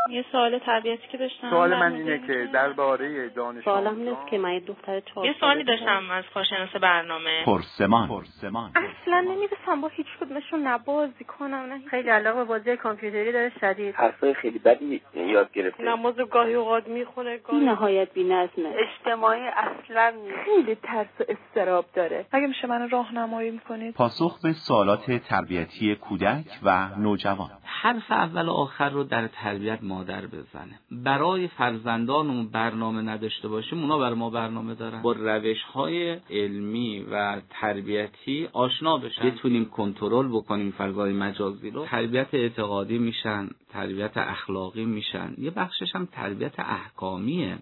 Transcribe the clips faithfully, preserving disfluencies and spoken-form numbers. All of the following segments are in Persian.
یه سوال تربیتی که داشتم. سوال من اینه که درباره دانش سوالم اینه که من یه دختر چهار یه سوالی داشتم از کارشناس برنامه. پرسمان پرسمان اصلا نمیرسم با هیچ کدومشون نبازی کنم، نه خیلی علاقه به بازی کامپیوتری داره شدید. حرفای خیلی بدی یاد گرفته. نمازو گاهی اوقات میخونه، بی نهایت بی نظمه. اجتماعی اصلا خیلی ترس و اضطراب داره. اگه میشه منو راهنمایی میکنید؟ پاسخ به سوالات تربیتی کودک و نوجوان. حرف اول و آخر رو در تربیت مادر بزنه. برای فرزندانمون برنامه نداشته باشیم، اونا برای ما برنامه دارن. با روش‌های علمی و تربیتی آشنا بشن، بتونیم کنترل بکنیم فضای مجازی رو. تربیت اعتقادی میشن، تربیت اخلاقی میشن، یه بخشش هم تربیت احکامیه.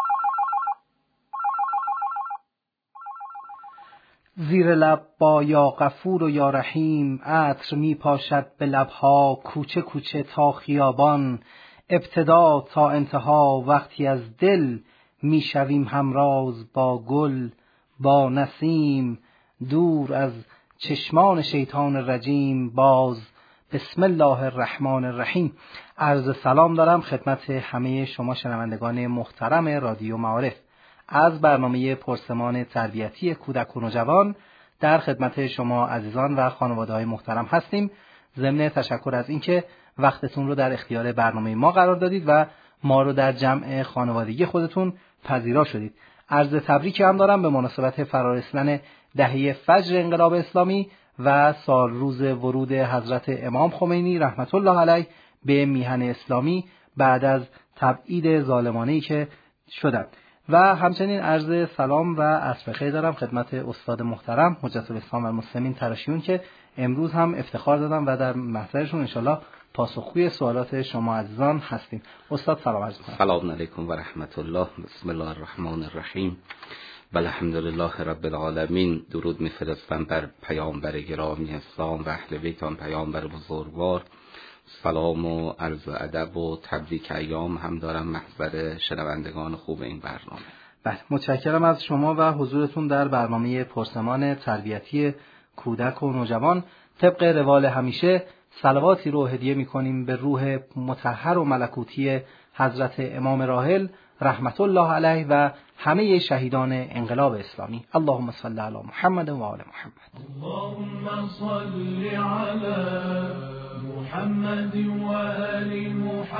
زیر لب با یا غفور و یا رحیم، عطر می پاشد به لبها کوچه کوچه تا خیابان. ابتدا تا انتها وقتی از دل می شویم همراز با گل، با نسیم دور از چشمان شیطان رجیم. باز بسم الله الرحمن الرحیم. عرض سلام دارم خدمت همه شما شنوندگان محترم رادیو معارف. از برنامه پرسمان تربیتی کودک و نوجوان در خدمت شما عزیزان و خانواده‌های محترم هستیم. ضمن تشکر از اینکه وقتتون رو در اختیار برنامه ما قرار دادید و ما رو در جمع خانوادگی خودتون پذیرا شدید. عرض تبریک هم دارم به مناسبت فرارسیدن دهه فجر انقلاب اسلامی و سال روز ورود حضرت امام خمینی رحمت الله علیه به میهن اسلامی بعد از تبعید ظالمانه‌ای که شدند. و همچنین عرض سلام و عصر بخیر دارم خدمت استاد محترم حجت الاسلام و المسلمین تراشیون که امروز هم افتخار دادم و در محضرشون انشالله پاسخگوی سوالات شما عزیزان هستیم. استاد سلام عرض می‌کنم. سلام علیکم و رحمت الله. بسم الله الرحمن الرحیم. و الحمدلله رب العالمین. درود می‌فرستم بر پیامبر گرامی اسلام و اهل بیت آن پیامبر بزرگوار. سلام و عرض ادب و تبریک ایام هم دارم محضر شنوندگان خوب این برنامه. بله، متشکرم از شما و حضورتون در برنامه پرسمان تربیتی کودک و نوجوان. طبق روال همیشه صلواتی رو هدیه می‌کنیم به روح مطهر و ملکوتی حضرت امام راحل رحمت الله علیه و همه شهیدان انقلاب اسلامی. اللهم صل علی محمد و آل محمد. اللهم صل علی محمد و آل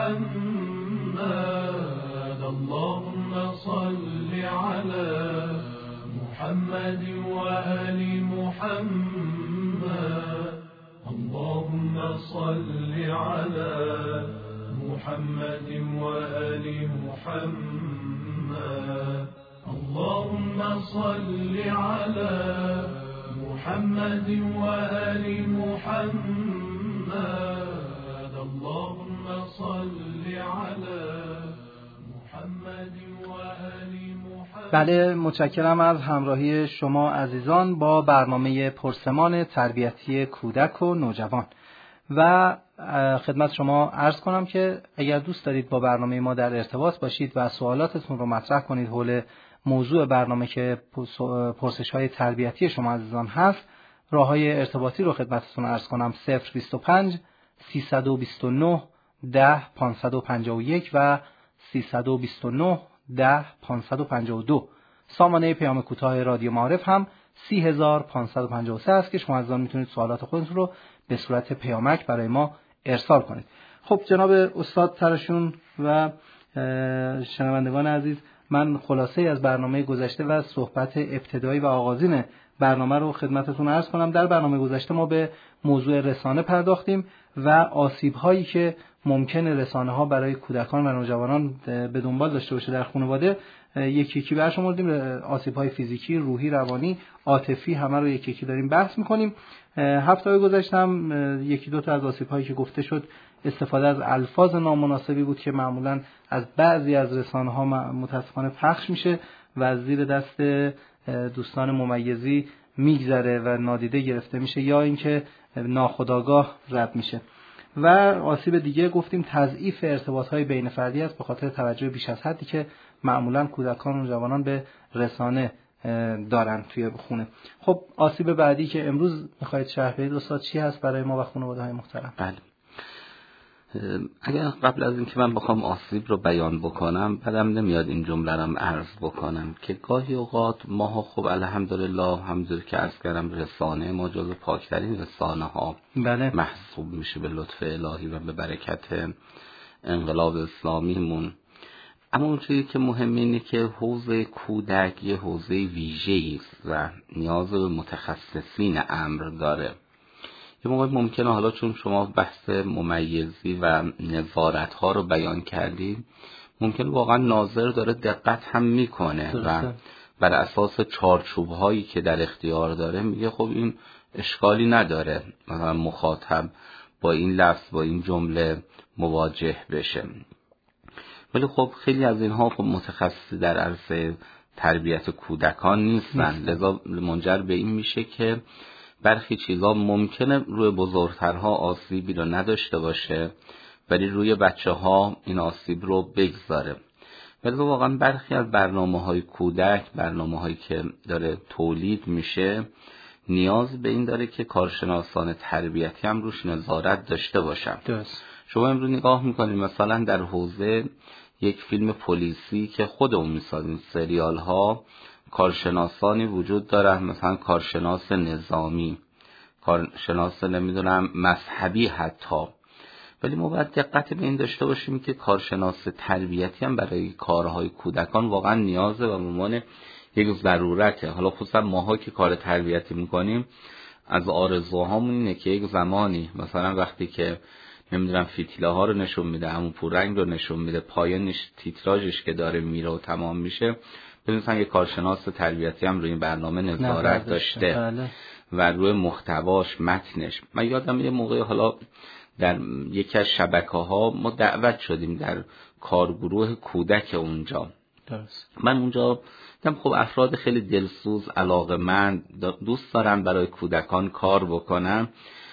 محمد. اللهم صل علی محمد و آل محمد. اللهم صل علی محمد و آل محمد. اللهم صل علی محمد و آل محمد. اللهم صل علی محمد و آل محمد. بله، متشکرم از همراهی شما عزیزان با برنامه پرسمان تربیتی کودک و نوجوان. و خدمت شما عرض کنم که اگر دوست دارید با برنامه ما در ارتباط باشید و سوالاتتون رو مطرح کنید حول موضوع برنامه که پرسش‌های تربیتی شما عزیزان هست، راه‌های ارتباطی رو خدمتتون عرض کنم: صفر بیست و پنج سیصد و بیست و نه ده پانصد و پنجاه و یک و سیصد و بیست و نه ده پانصد و پنجاه و دو. سامانه پیام کوتاه رادیو معارف هم سی هزار و پانصد و پنجاه و سه است که شما عزیزان میتونید سوالات خودتون رو به صورت پیامک برای ما ارسال کنید. خب جناب استاد تراشون و شنوندگان عزیز، من خلاصه از برنامه گذشته و صحبت ابتدایی و آغازین برنامه رو خدمتتون عرض کنم. در برنامه گذشته ما به موضوع رسانه پرداختیم و آسیب‌هایی که ممکنه رسانه‌ها برای کودکان و نوجوانان به دنبال داشته باشه در خانواده یکی یکی برشمردیم. آسیب‌های فیزیکی، روحی، روانی، عاطفی همه رو یکی یکی داریم بحث می‌کنیم. هفته گذشتم یکی دو تا از آسیب‌هایی که گفته شد استفاده از الفاظ نامناسبی بود که معمولاً از بعضی از رسانه‌ها متأسفانه پخش میشه و زیر دست دوستان ممیزی میگذره و نادیده گرفته میشه یا اینکه ناخودآگاه رد میشه. و آسیب دیگه گفتیم تضعیف ارتباط‌های بین فردی است به خاطر توجه بیش از حدی که معمولاً کودکان و جوانان به رسانه دارن توی خونه. خب آسیب بعدی که امروز میخواید شرح بدید استاد چی هست برای ما و خانواده‌های محترم؟ بله. اگر قبل از اینکه من بخوام آسیب رو بیان بکنم بعدم نمیاد این جمله رو عرض بکنم که گاهی اوقات ما خب الحمدلله همونجوری که عرض کردم رسانه ما جزو پاکترین رسانه ها بله. محسوب میشه به لطف الهی و به برکت انقلاب اسلامیمون. اما اون چیزی که مهمه اینه که حوزه کودک یه حوزه ویژه‌ای است و نیاز به متخصصین امر داره. یه موقع ممکنه حالا چون شما بحث ممیزی و نظارت ها رو بیان کردید ممکنه واقعا ناظر داره دقت هم میکنه و بر اساس چارچوب هایی که در اختیار داره میگه خب این اشکالی نداره مثلا مخاطب با این لفظ با این جمله مواجه بشه. ولی خب خیلی از اینها خب متخصص در عرصه تربیت کودکان نیستن، لذا منجر به این میشه که برخی چیزا ممکنه روی بزرگترها آسیبی رو نداشته باشه ولی روی بچه ها این آسیب رو بگذاره. ولی واقعا برخی از برنامه های کودک، برنامه هایی که داره تولید میشه نیاز به این داره که کارشناسان تربیتی هم روش نظارت داشته باشن. درست. شما امروز نگاه میکنید مثلا در حوزه یک فیلم پلیسی که خودمون میسازیم سریال ها کارشناسانی وجود داره، مثلا کارشناس نظامی، کارشناس نمیدونم مذهبی حتی، ولی ما باید دقت به این داشته باشیم که کارشناس تربیتی هم برای کارهای کودکان واقعا نیازه و به عنوان یک ضرورته. حالا خصوصا ماها که کار تربیتی میکنیم از آرزوهامون اینه که یک زمانی مثلا وقتی که نمیدونم فتیله ها رو نشون میده، همون پورنگ رو نشون میده، پایانش تیتراژش که داره میره و تمام میشه، مثلا یک کارشناس تربیتی هم روی این برنامه نظارت داشته بله. و روی محتواش، متنش. من یادم یه موقع حالا در یکی از شبکه‌ها ما دعوت شدیم در کارگروه کودک اونجا. درست. من اونجا دیدم خب افراد خیلی دلسوز، علاقه‌مند، دوست دارن برای کودکان کار بکنن.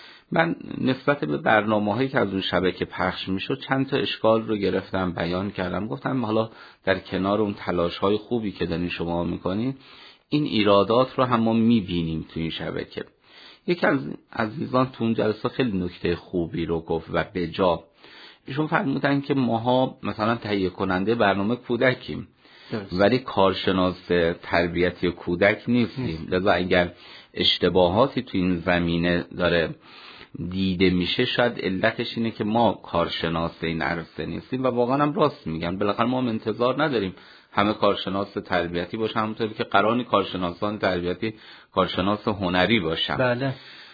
من نسبت به برنامه‌هایی که از اون شبکه پخش میشد چند تا اشکال رو گرفتم بیان کردم، گفتم حالا در کنار اون تلاش‌های خوبی که دارین شما میکنین این ایرادات رو هم ما میبینیم تو این شبکه. یکی از عزیزان تو اون جلسه خیلی نکته خوبی رو گفت و بجا. ایشون فرمودن که ماها مثلا تهیه کننده برنامه کودکیم درست. ولی کارشناس تربیتی کودک نیستیم. لذا اگر اشتباهاتی تو این زمینه داره دیده میشه شاید علتش اینه که ما کارشناس این عرصه نیستیم و واقعا هم راست میگن. بالاخره ما هم انتظار نداریم همه کارشناس تربیتی باشن، همونطوری که قرار کارشناسان تربیتی کارشناس هنری باشن. بله.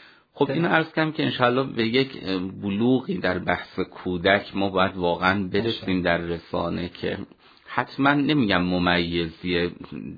خب این عرض کنم که انشالله به یک بلوغی در بحث کودک ما باید واقعا برسیم در رسانه که حتما نمیگم ممیزی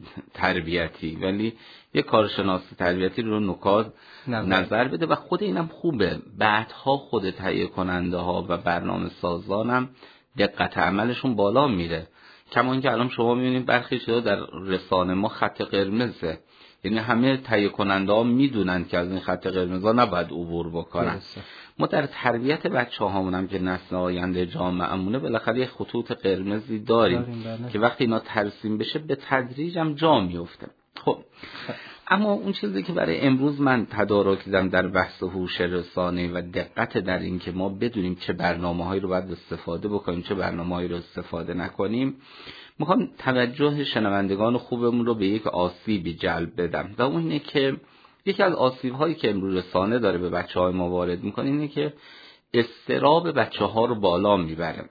تربیتی ولی یک کارشناس تربیتی رو نکات نظر. نظر بده و خود اینم خوبه. بعدها خود تهیه کننده ها و برنامه سازان هم دقت عملشون بالا میره. کما اینکه الان شما میبینید برخی چیزا در رسانه ما خط قرمزه، یعنی همه تهیه کننده ها میدونن که از این خط قرمزا نباید عبور بکنن. ما در تربیت بچه هامون هم که نسل آینده جامعه‌مونه بالاخره یه خطوط قرمزی داریم, داریم که وقتی اینا ترسیم بشه به تدریج هم جا میفته. خب اما اون چیزی که برای امروز من تدارک دیدم در بحث هوش رسانه و دقت در این که ما بدونیم چه برنامه‌هایی رو باید استفاده بکنیم چه برنامه‌هایی رو استفاده نکنیم، میخوام توجه شنوندگان خوبمون رو به یک آسیبی جلب بدم و اون اینه که یکی از آسیب‌هایی که امروز رسانه داره به بچه‌های ما وارد میکنه اینه که اضطراب بچه‌ها رو بالا میبره.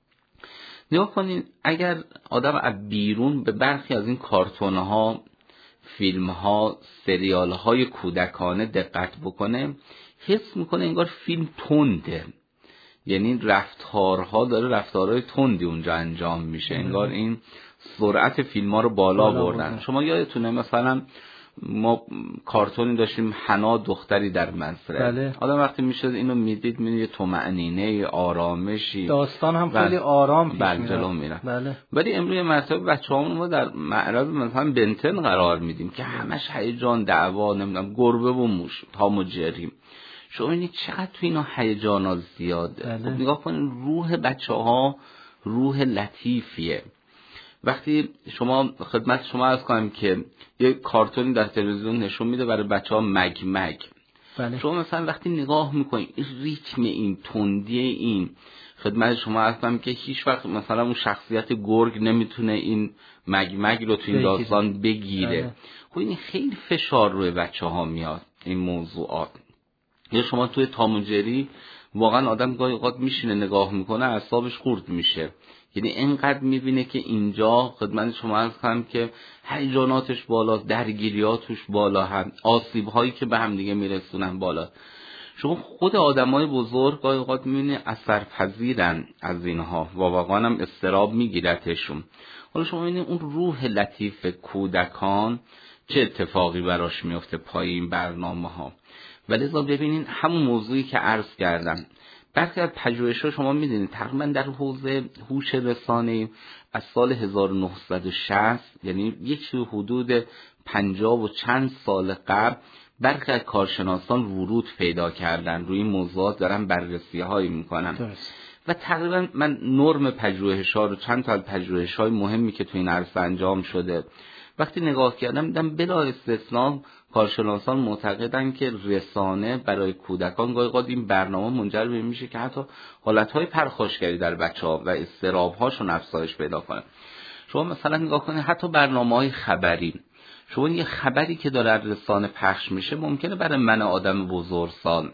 نگاه کنین اگر آدم از بیرون به برخی از این کارتون‌ها، فیلم‌ها، سریال‌های کودکانه دقت بکنه حس میکنه انگار فیلم تنده، یعنی رفتارها داره رفتارهای تندی اونجا انجام میشه، انگار این سرعت فیلم‌ها رو بالا بردن. شما یادتونه مثلا ما کارتونی داشتیم حنا دختری در مزرعه، بله. آدم وقتی میشد اینو میدید میدید طمأنینه، آرامشی، داستان هم خیلی آرام پیش میره جلو میره. بله. ولی امروز مرتبه بچه‌هامون ما در معرض مثلا بنتن قرار میدیم که همش هیجان، دعوا، نمیدونم گربه و موش، تام و جری. شما ببینید چقدر تو اینا هیجانات زیاده. بله. خب نگاه کنید روح بچه‌ها روح لطیفیه. وقتی شما خدمت شما عرض کنم که یه کارتونی در تلویزیون نشون میده برای بچه‌ها مگ مگ. بله. شما مثلا وقتی نگاه میکنید ریتم این، تندی این خدمت شما هستم که هیچ وقت مثلا اون شخصیت گرگ نمیتونه این مگ مگ رو تو این داستان بگیره. خب این خیلی فشار روی بچه ها میاد این موضوعات. یا شما توی تام و جری واقعا آدم گاهی اوقات میشینه نگاه میکنه اعصابش خورد میشه، یعنی اینقدر میبینه که اینجا خدمت شما هستم که هیجاناتش بالا، درگیریاتش بالا، هم آسیب هایی که به هم دیگه میرسونن بالا. شما خود آدمای بزرگ گاهی اوقات میبینه اثرپذیرن از اینها و واقعا هم اضطراب میگیرتشون. حالا شما میبینید اون روح لطیف کودکان چه اتفاقی براش میفته پای این برنامه ها. ولی لذا ببینین همون موضوعی که عرض کردم، برخی از پژوهش‌ها شما می‌دونید تقریبا در حوزه هوش رسانه‌ای از سال هزار و نهصد و شصت، یعنی یک حدود پنجاه و چند سال قبل، برخی از کارشناسان ورود پیدا کردن روی این موضوعات، دارن بررسی‌هایی می‌کنن و تقریبا من نرم پژوهش‌ها رو، چند تا از پژوهش‌های مهمی که تو این عرصه انجام شده وقتی نگاه کردم دیدم بلا استثنا کارشناسان معتقدن که رسانه برای کودکان گاهی اوقات این برنامه منجر به میشه که حتی حالتهای پرخاشگری در بچه‌ها و اضطراب‌هاشون افزایش پیدا کنه. شما مثلا نگاه کنید حتی برنامه‌های خبری، شما یه خبری که داره رسانه پخش میشه ممکنه برای من آدم بزرگسال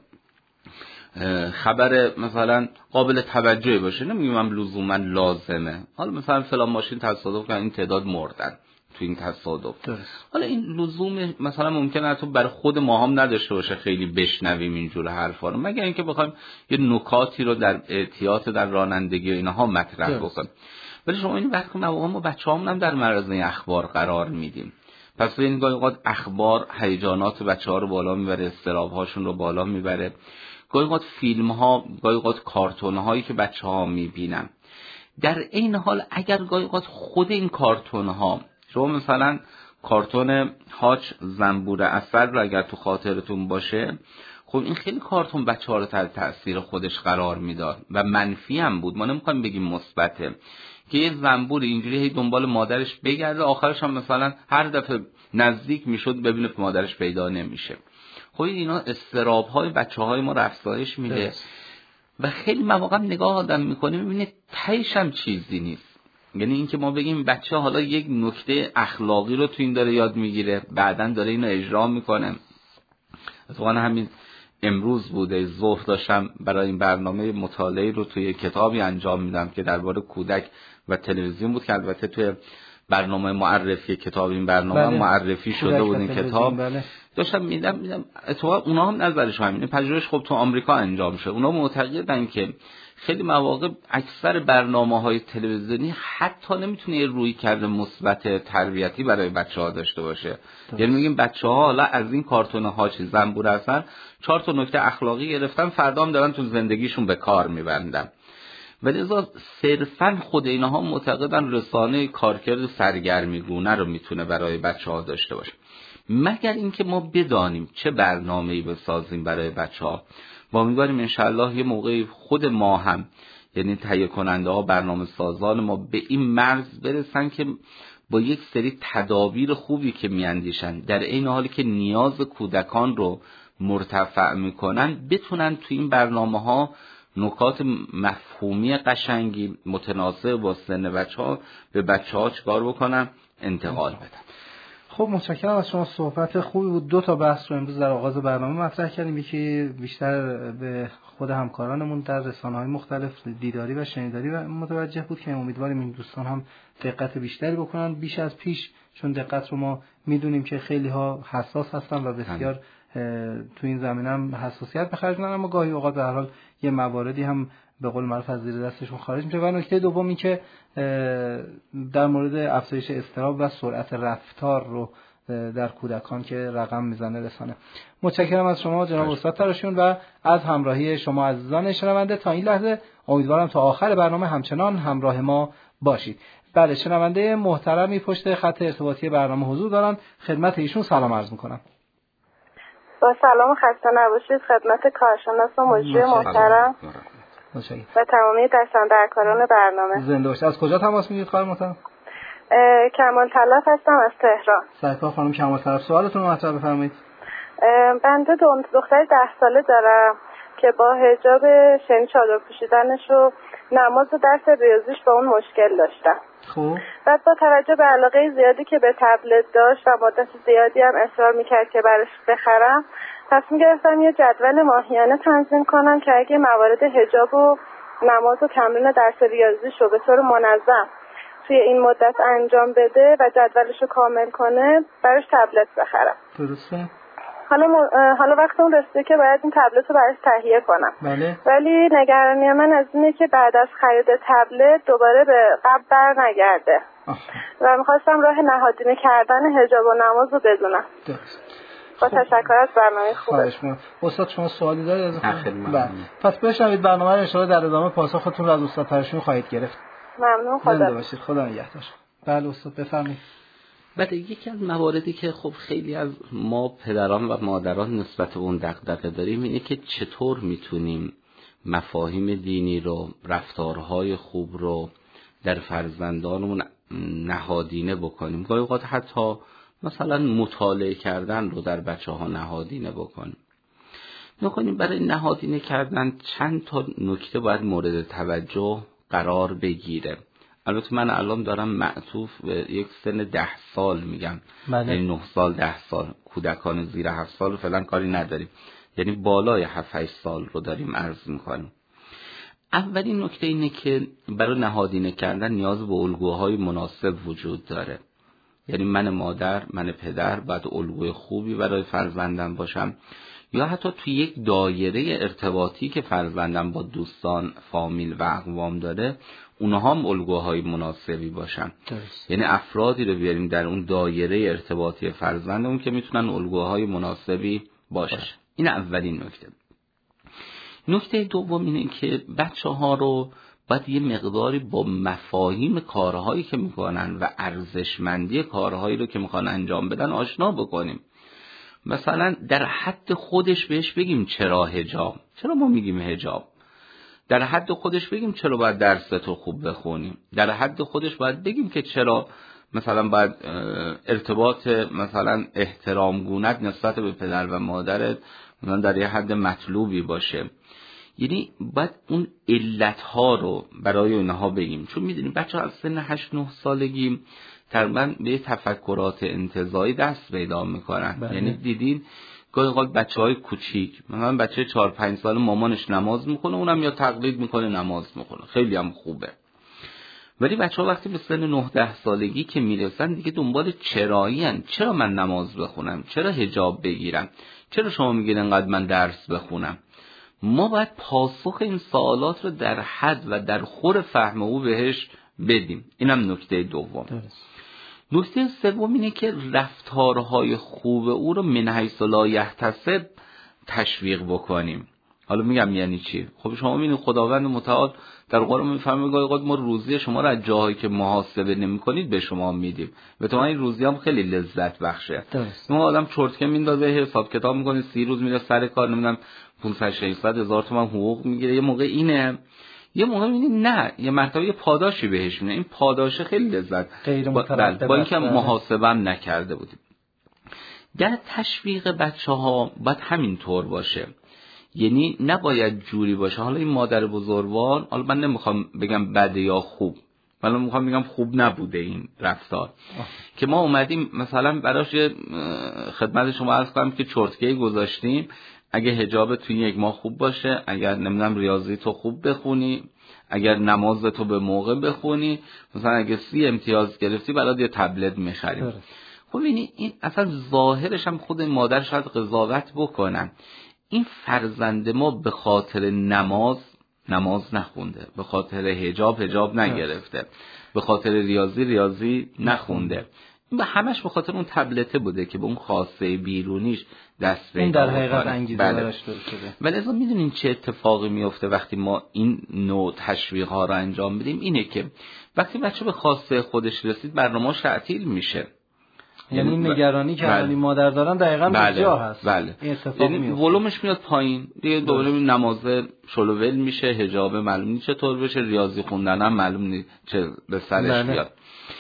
خبر مثلا قابل توجهی باشه، نمیگم من لزوما لازمه، حالا مثلا فلان ماشین تصادف کرد این تعداد مردن تو این تصادف، حالا این لزوم مثلا ممکنه حتی برای خود ما هم نداشته باشه خیلی بشنویم اینجور حرفا رو، مگر اینکه بخوایم یه نکاتی رو در احتیاط در رانندگی اینها مطرح بکنیم. ولی شما این وقت ما ما بچه‌هامون هم در معرض اخبار قرار میدیم، پس این گاهی اوقات اخبار هیجانات بچه‌ها رو بالا میبره، اضطراب‌هاشون رو بالا میبره. گاهی اوقات فیلم‌ها، گاهی اوقات کارتون‌هایی که بچه‌ها میبینن. در این حال اگر گاهی اوقات خود این کارتون‌ها، شما مثلا کارتون هاچ زنبور عسل رو اگر تو خاطرتون باشه، خب این خیلی کارتون بچه‌ها رو تحت تأثیر خودش قرار میداد و منفی هم بود، ما نمی‌خوایم بگیم مثبته، که یه زنبور اینجوری هی دنبال مادرش بگرده، آخرش هم مثلا هر دفعه نزدیک میشد ببینه که مادرش پیدا نمیشه. خب اینا اضطراب‌های بچه‌های ما رو افزایش میده و خیلی مواقع نگاه آدم می‌کنه می‌بینه تهش هم چیزی نیست. یعنی اینکه ما بگیم بچه حالا یک نکته اخلاقی رو تو این داره یاد میگیره، بعداً داره اینو اجرا میکنه. اتفاقا همین امروز بوده ظهر داشتم برای این برنامه مطالعه رو توی کتابی انجام میدم که درباره کودک و تلویزیون بود، که البته توی برنامه معرفی کتاب این برنامه بله. معرفی شده بود این کتاب بله. داشتم میدم میدم اتفاقا اونا هم نظرش همینه. پژوهش خب تو آمریکا انجام شده، اونا معتقدن که خیلی مواقع اکثر برنامه‌های تلویزیونی حتی نمیتونه یه رویکرد مثبت تربیتی برای بچه‌ها داشته باشه. یعنی میگیم بچه‌ها حالا از این کارتون‌ها چیز زنبور هستن، چهار تا نکته اخلاقی گرفتن، فردا هم دارن تو زندگیشون به کار میبندن. ولی ازا صرفاً خود اینها معتقدن رسانه کارکرد سرگرمیگونه رو میتونه برای بچه‌ها داشته باشه، مگر اینکه ما بدانیم چه برنامه‌ای بسازیم برای بچه‌ها. و امیدواریم انشالله یه موقعی خود ما هم، یعنی تهیه کننده ها، برنامه سازان ما، به این مرز برسن که با یک سری تدابیر خوبی که میاندیشن در این حالی که نیاز کودکان رو مرتفع میکنن، بتونن تو این برنامه ها نکات مفهومی قشنگی متناسب با سن بچه ها به بچه ها چکار بکنن، انتقال بدن. خب متشکرم از شما، صحبت خوبی بود. دو تا بحث رو امروز در آغاز برنامه مطرح کردیم، یکی بیشتر به خود همکارانمون در رسانه‌های مختلف دیداری و شنیداری و متوجه بود که امیدواریم این دوستان هم دقت بیشتری بکنن بیش از پیش، چون دقت رو ما میدونیم که خیلی ها حساس هستن و بسیار تو این زمینه هم حساسیت به خرج میدن، اما گاهی اوقات به هر حال یه مواردی هم به قول معروف از زیر دستشون خارج میشه. و نکته دوم این که در مورد افزایش اضطراب و سرعت رفتار رو در کودکان که رقم میزنه رسانه. متشکرم از شما جناب استاد تراشیون و از همراهی شما عزیزان شنونده تا این لحظه. امیدوارم تا آخر برنامه همچنان همراه ما باشید. بله، شنونده محترمی پشت خط ارتباطی برنامه حضور دارن، خدمت ایشون سلام عرض میکنم. با سلام، خسته نباشید خدمت کارشناس و مجری محترم و تمامی دستاندرکاران برنامه. زنده باشید. از کجا تماس میگیرید خانم محترم؟ کمال طلب هستم از تهران. سرکار خانم کمال طلب، سوالتون رو مطرح بفرمایید. بنده دختر ده ساله دارم که با حجاب شنی چادر پوشیدنش رو نماز و درس ریاضیش با اون مشکل داشتم. خب بعد با توجه به علاقه زیادی که به تبلت داشت و مدت زیادی هم اصرار میکرد که براش بخرم، تصمیم گرفتم یه جدول ماهیانه تنظیم کنم که اگه موارد حجاب و نماز و تمرین درس ریاضیش رو به طور منظم توی این مدت انجام بده و جدولش رو کامل کنه، براش تبلت بخرم. درسته. حالا م... حالا وقت اون رسیده که باید این تبلت رو براش تهیه کنم. بله. ولی نگرانی من از اینه که بعد از خرید تبلت دوباره به قبل بر نگرده و میخواستم راه نهادینه کردن حجاب و نماز رو بدونم. درست. با خب. تشکر از برنامه خوبه. خواهش می‌کنم. استاد شما سوالی دارید از خودتون؟ بله. پس بشنوید برنامه رو، ان شاءالله در ادامه پاسختون رو از استاد ترشمی خواهید گرفت. ممنون. خدا زنده باشید. خدا نگهدار. بله استاد بفرمایید. بعد یکی از مواردی که خب خیلی از ما پدران و مادران نسبت به اون دغدغه داریم اینه که چطور میتونیم مفاهیم دینی رو، رفتارهای خوب رو در فرزندانمون نهادینه بکنیم. گاهی اوقات حتی مثلا مطالعه کردن رو در بچه ها نهادینه بکنیم. نکنیم برای نهادینه کردن چند تا نکته باید مورد توجه قرار بگیره. البته من الان دارم معطوف به یک سن ده سال میگم، یعنی نه سال ده سال، کودکان زیر هفت سال فعلا کاری نداریم، یعنی بالای هفت هشت سال رو داریم عرض میکنیم. اولین نکته اینه که برای نهادینه کردن نیاز به الگوهای مناسب وجود داره. یعنی من مادر، من پدر باید الگوی خوبی برای فرزندم باشم، یا حتی توی یک دایره ارتباطی که فرزندم با دوستان، فامیل و اقوام داره، اونها هم الگوهای مناسبی باشن. درست. یعنی افرادی رو بیاریم در اون دایره ارتباطی فرزندمون که میتونن الگوهای مناسبی باشن. باشه. این اولین نکته. نکته دوم اینه که بچه ها رو باید یه مقداری با مفاهیم کارهایی که میکنن و ارزشمندی کارهایی رو که میخوان انجام بدن آشنا بکنیم. مثلا در حد خودش بهش بگیم چرا حجاب، چرا ما میگیم حجاب، در حد خودش بگیم چرا باید درستو خوب بخونیم، در حد خودش باید بگیم که چرا مثلا باید ارتباط مثلا احترامگونت نسبت به پدر و مادرت مثلا در یه حد مطلوبی باشه. یعنی باید اون علتها رو برای اونها بگیم، چون میدونیم بچه ها از سن هشت نه سالگی تقریبا به تفکرات انتزاعی دست پیدا میکنن. بله. یعنی دیدین گاهی اوقات بچهای کوچیک، مثلا بچه چهار پنج ساله مامانش نماز میکنه، اونم یا تقلید میکنه نماز میکنه، خیلی هم خوبه. ولی بچه‌ها وقتی به سن نه ده سالگی که میرسن دیگه دنبال چرایی هن. چرا من نماز بخونم؟ چرا حجاب بگیرم؟ چرا شما میگین انقدر من درس بخونم؟ ما باید پاسخ این سوالات رو در حد و در خور فهم او بهش بدیم. اینم نکته دوم. درست. نکته سوم اینه که رفتارهای خوب او رو من حیث لا یحتسب تشویق بکنیم. حالا میگم یعنی چی؟ خب شما میبینید خداوند متعال در قرآن میفهمه گاهی اوقات ما روزی شما رو از جاهایی که محاسبه نمی‌کنید به شما میدیم. به تو این روزی هم خیلی لذت بخشه. ما آدم چرتکه میندازه حساب کتاب میکنه، سی روز میره سر کار، نمیدونم پانصد ششصد هزار تومان حقوق میگیره. یه موقع اینه، یه موقع میبینید نه، یه مرتبه یه پاداشی بهش میده. این پاداش خیلی لذت غیر مترتب با اینکه محاسبه هم نکرده بودیم. در تشویق بچه‌ها باید همین طور باشه. یعنی نباید جوری باشه. حالا این مادر بزرگوار، حالا من نمیخوام بگم بده یا خوب، من میخوام بگم خوب نبوده این رفتار آه. که ما اومدیم مثلا براش خدمت شما عرض کنم که چرتکه‌ای گذاشتیم، اگه حجاب تو یک ماه خوب باشه، اگر نمیدونم ریاضی تو خوب بخونی، اگر نماز تو به موقع بخونی، مثلا اگه سی امتیاز گرفتی برات یه تبلت میخریم. خب این این اصلا ظاهرش هم خود مادر شاید قضاوت بکنن. این فرزند ما به خاطر نماز نماز نخونده، به خاطر حجاب حجاب نگرفته، به خاطر ریاضی ریاضی نخونده. این به همش به خاطر اون تبلته بوده که به اون خاصه بیرونیش دست پیدا کنه. این در حقیقت انگیزه براش درست شده. ولی از میدونین چه اتفاقی میفته وقتی ما این نوع تشویق ها رو انجام بدیم؟ اینه که وقتی بچه به خاصه خودش رسید برنامه‌اش تعطیل میشه. یعنی این نگرانی که بله. مادر دارن دقیقاً بله. به جا هست. بله. یعنی ولومش میاد پایین، دیگه دوباره نماز شلوول میشه، حجاب معلوم نیست چطور بشه، ریاضی خوندن هم معلوم نیست چه به سرش بله. بیاد.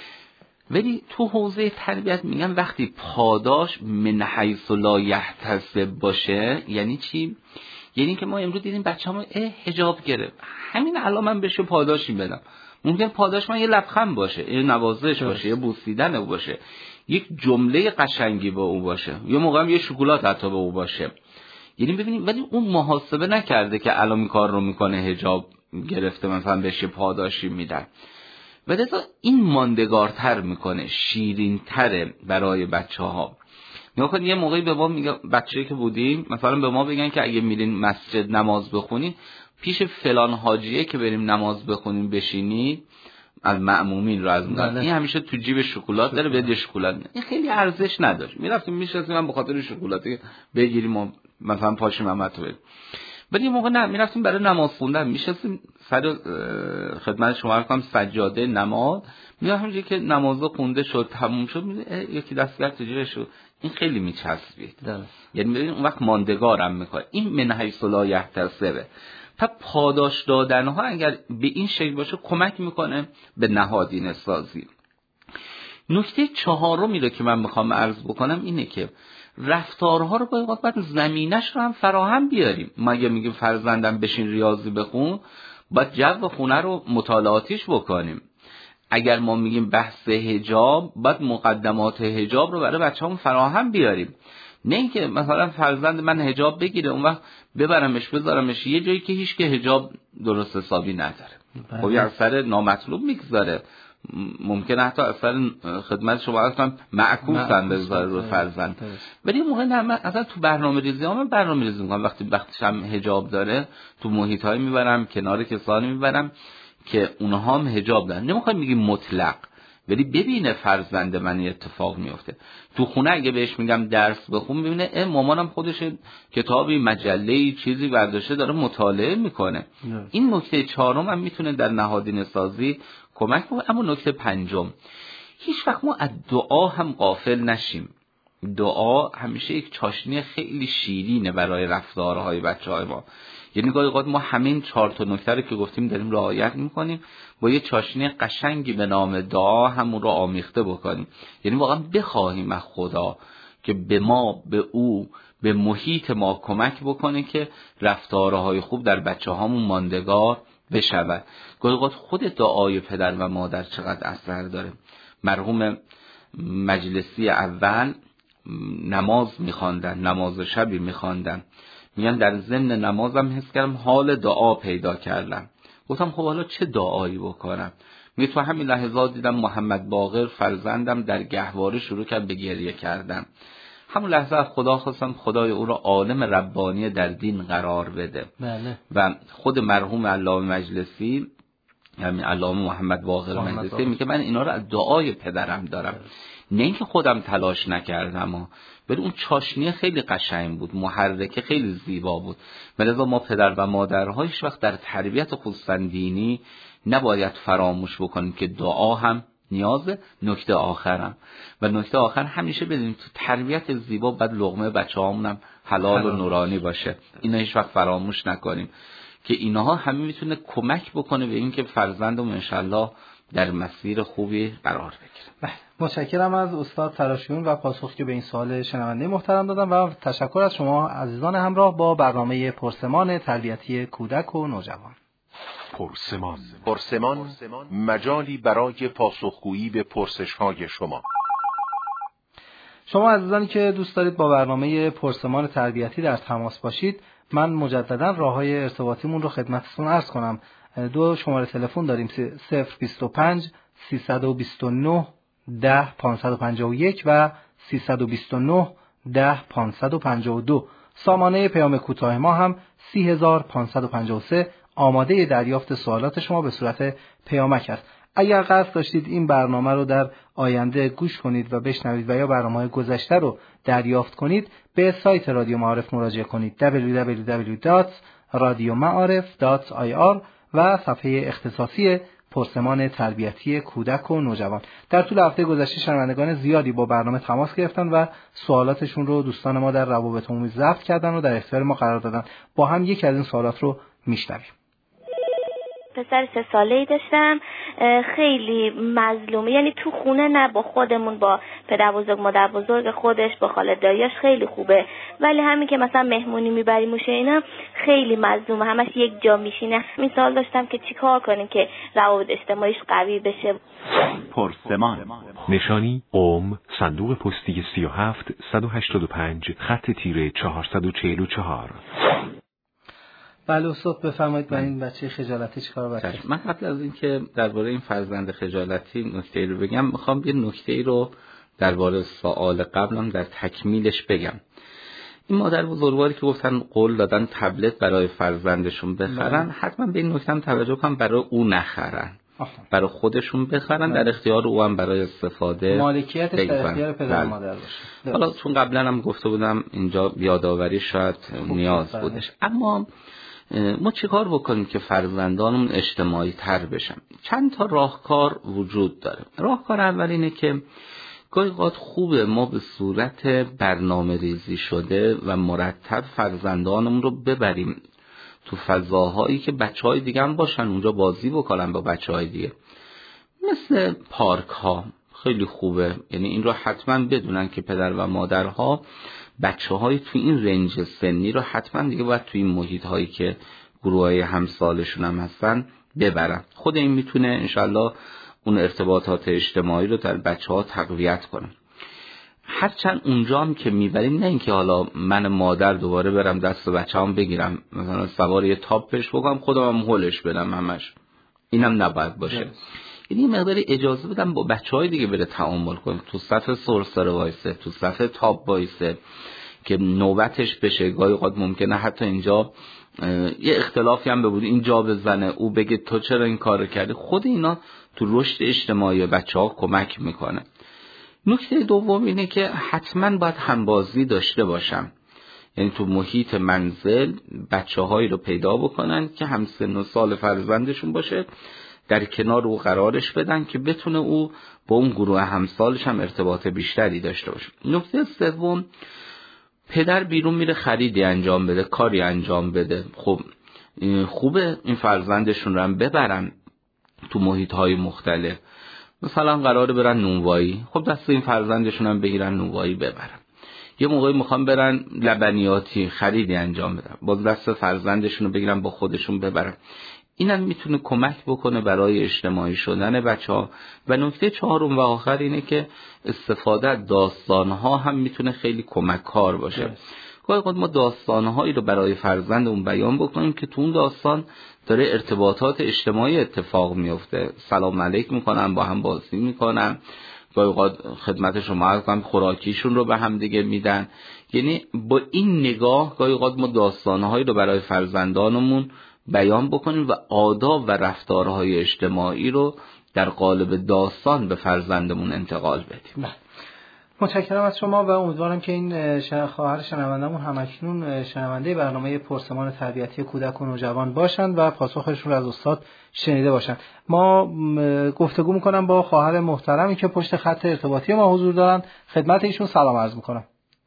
ولی تو حوزه تربیت میگن وقتی پاداش من حیث لا یحتسب باشه، یعنی چی؟ یعنی که ما امروز دیدیم بچه‌مون حجاب گرفت، همین الان من بهش پاداشی بدم، ممکن پاداش من یه لبخند باشه، یه نوازش باشه، یه بوسیدن او باشه، یک جمله قشنگی به او باشه، یه موقع هم یه شکلات حتی به او باشه. یعنی ببینید ولی اون محاسبه نکرده که الان این کار رو میکنه، حجاب گرفته مثلا بهش پاداشی میدن. و لذا این ماندگارتر میکنه، شیرین‌تره برای بچه‌ها. نگاه کن یه موقعی به ما میگه بچه‌ای که بودیم مثلا به ما بگن که اگه میرین مسجد نماز بخونین پیش فلان حاجیه که بریم نماز بخونیم بشینید، از مأمومین رو از میگن این همیشه تو جیب شکلات داره، بده شکلات. این خیلی ارزش نداشت، میرفتیم میشستیم من به خاطر شکلاتی بگیریم مثلا پاشیم محمد تو. ولی موقع نه، میرفتیم برای نماز خوندن، میشستیم سر خدمت شما کنم سجاده نماز، میرفتیم که نماز خونده شد تموم شد میگه یکی دستگیر تو جیبش شد. این خیلی میچسبید، یعنی ببین اون وقت ماندگارم میکنه. این من حیث لا یحتسبه. تا پاداش دادن ها اگر به این شکل باشه کمک میکنه به نهادینه سازی. نکته چهارمی رو که من میخوام عرض بکنم اینه که رفتارها رو باید باید زمینش رو هم فراهم بیاریم. ما اگه میگیم فرزندم بشین ریاضی بخون، باید جو خونه رو مطالعاتیش بکنیم. اگر ما میگیم بحث حجاب، باید مقدمات حجاب رو برای بچه‌مون فراهم بیاریم. نه اینکه مثلا فرزند من حجاب بگیره اون وقت ببرمش بذارمش یه جایی که هیچ که حجاب درست حسابی نداره، خب یه اثر نامطلوب میگذاره، ممکنه حتی اثر خدمت شما هستم معکوسن بذاره رو فرزند. ولی موقع نه، اصلا تو برنامه ریزی ها من برنامه ریزی میکنم وقتی وقتش هم حجاب داره تو محیط های میبرم، کنار کسانی میبرم که اونها هم حجاب دارن. نمیخوایم بگیم مطلق، ولی ببینه فرزند من اتفاق میفته تو خونه. اگه بهش میگم درس بخون ببینه اه مامانم خودش کتابی مجله‌ای چیزی برداشته داره مطالعه میکنه. این نکته چهارم هم میتونه در نهادینه سازی کمک کنه. اما نکته پنجم، هیچ وقت ما از دعا هم غافل نشیم. دعا همیشه یک چاشنی خیلی شیرینه برای رفتارهای بچه‌های ما. یعنی گاهی اوقات ما همین چهار تا نکته رو که گفتیم داریم رعایت میکنیم، با یه چاشنی قشنگی به نام دعا همون رو آمیخته بکنیم. یعنی واقعا بخواهیم از خدا که به ما، به او، به محیط ما کمک بکنه که رفتارهای خوب در بچه‌هامون ماندگار بشود. گاهی اوقات خود دعای پدر و مادر چقدر اثر داره. مرحوم مجلسی اول نماز میخواندن، نماز شبی میخواندن، میگن در ضمن نمازم حس کردم حال دعا پیدا کردم. گفتم خب حالا چه دعایی بکنم؟ میگه تو همین لحظات دیدم محمد باقر فرزندم در گهواره شروع کرد به گریه کردن. همون لحظه از خدا خواستم خدای او را عالم ربانی در دین قرار بده. بله. و خود مرحوم علامه مجلسی، یعنی علامه محمد باقر مجلسی میگه من اینا رو از دعای پدرم دارم. بله. نه اینکه خودم تلاش نکردم، ولی اون چاشنی خیلی قشنگ بود، محرکه خیلی زیبا بود. ولذا ما پدر و مادرها هیچ وقت در تربیت خصوصا دینی نباید فراموش بکنیم که دعا هم نیازه. نکته آخرم و نکته آخر همیشه بدونیم تو تربیت زیبا باید لقمه بچه‌هامون هم حلال و نورانی باشه. اینا هیچ وقت فراموش نکنیم که اینها همین میتونه کمک بکنه به اینکه فرزندمون انشالله در مسیر خوبی قرار بگیره. بله، متشکرم از استاد تراشیون و پاسخی که به این سوال شنونده محترم دادن و تشکر از شما عزیزان همراه با برنامه پرسمان تربیتی کودک و نوجوان. پرسمان پرسمان مجالی برای پاسخگویی به پرسش‌های شما. شما عزیزانی که دوست دارید با برنامه پرسمان تربیتی در تماس باشید، من مجددا راههای ارتباطیمون رو خدمتتون عرض کنم. دو شماره تلفن داریم، صفر بیست و پنج سیصد و بیست و نه ده پانصد و پنجاه و یک و سیصد و بیست و نه ده پانصد و پنجاه و دو. سامانه پیام کوتاه ما هم سی هزار پانصد و پنجاه و سه. آماده دریافت سوالات شما به صورت پیامک است. اگر قصد داشتید این برنامه رو در آینده گوش کنید و بشنوید و یا برنامه‌های گذشته رو دریافت کنید، به سایت رادیو معارف مراجعه کنید دبلیو دبلیو دبلیو دات رادیو معارف دات آی آر و صفحه اختصاصی پرسمان تربیتی کودک و نوجوان. در طول هفته گذشته شنوندگان زیادی با برنامه تماس گرفتن و سوالاتشون رو دوستان ما در روابط عمومی ضبط کردن و در اختیار ما قرار دادن. با هم یکی از این سوالات رو میشنویم. پسر سه ساله‌ای داشتم، خیلی مظلومه، یعنی تو خونه نه با خودمون، با پدر بزرگ مادر بزرگ خودش، با خاله دایاش خیلی خوبه، ولی همین که مثلا مهمونی میبریمش اینا خیلی مظلومه، همش یک جا میشینه. این سوال داشتم که چیکار کنیم که روابط اجتماعیش قوی بشه. پرسمان. نشانی اوم، صندوق پستی سی و هفت صد و هشتاد و پنج، خط تیره چهارصد و چهل و چهار. بله استاد بفرمایید. برای این بچه خجالتی چیکار باید؟ من قبل از اینکه درباره این فرزند خجالتی نکته‌ای رو بگم، میخوام یه نکته‌ای رو درباره سوال قبلم در تکمیلش بگم. این مادر بزرگواری که گفتن قول دادن تبلت برای فرزندشون بخرن، مم. حتما به این نکته هم توجه کنن برای او نخرن، آخه. برای خودشون بخرن، مم. در اختیار او هم برای استفاده مالکیتش در اختیار پدر مادر باشه. حالا چون قبلا هم گفته بودم اینجا یادآوری شاید نیاز بودش. اما ما چیکار بکنیم که فرزندانمون اجتماعی تر بشن؟ چند تا راهکار وجود داره. راهکار اول اینه که گاهی اوقات خوبه ما به صورت برنامه ریزی شده و مرتب فرزندانمون رو ببریم تو فضاهایی که بچهای دیگه هم باشن، اونجا بازی بکنن با بچهای دیگه، مثل پارک ها. خیلی خوبه، یعنی این رو حتما بدونن که پدر و مادرها بچه های تو این رنج سنی رو حتما دیگه باید تو این محیط هایی که گروه های همسالشون هم هستن ببرن. خود این میتونه انشالله اون ارتباطات اجتماعی رو در بچه ها تقویت کنه. هرچند اونجا هم که میبریم، نه اینکه حالا من مادر دوباره برم دست بچه هم بگیرم مثلا سوار یه تاپش بکنم خودم هم هولش بدم همش، اینم نباید باشه. یعنی مقداری اجازه بدم با بچهای دیگه بره تعامل کنه، تو صف سرسره وایسه، تو صف تاپ وایسه که نوبتش بشه. گاهی اوقات ممکنه حتی اینجا یه اختلافی هم بود، اینجا بزنه او بگه تو چرا این کارو کردی. خود اینا تو رشد اجتماعی بچه‌ها کمک میکنه. نکته دوم اینه که حتما باید همبازی داشته باشم، یعنی تو محیط منزل بچه‌هایی رو پیدا بکنن که هم سن و سال فرزندشون باشه، در کنار او قرارش بدن که بتونه او با اون گروه همسالش هم ارتباط بیشتری داشته باشه. نکته سوم، پدر بیرون میره خریدی انجام بده، کاری انجام بده، خب خوبه این فرزندشون رو هم ببرن تو محیط‌های مختلف. مثلا قراره برن نونوایی، خب دست این فرزندشون هم بگیرن نونوایی ببرن. یه موقعی میخوام برن لبنیاتی خریدی انجام بدن، باز دست فرزندشون رو بگیرن با خودشون ببرن. اینم میتونه کمک بکنه برای اجتماعی شدن بچه‌ها. و نکته چهارم و آخر اینه که استفاده از داستان‌ها هم میتونه خیلی کمک کار باشه. گاهی اوقات ما داستان‌هایی رو برای فرزندمون بیان بکنیم که تو اون داستان داره ارتباطات اجتماعی اتفاق میفته، سلام علیک میکنن، با هم بازی میکنن، گاهی اوقات خدمت شما عرض کنم خوراکیشون رو به هم دیگه میدن. یعنی با این نگاه گاهی اوقات ما داستان‌هایی رو برای فرزندانمون بیان بکنیم و آداب و رفتارهای اجتماعی رو در قالب داستان به فرزندمون انتقال بدیم. متشکرم از شما و امیدوارم که این خواهر شنوندمون همکنون شنونده برنامه پرسمان تربیتی کودک و نوجوان باشند و پاسخشون رو از استاد شنیده باشند. ما گفتگو میکنم با خواهر محترمی که پشت خط ارتباطی ما حضور دارن. خدمت ایشون سلام عرض میکنم.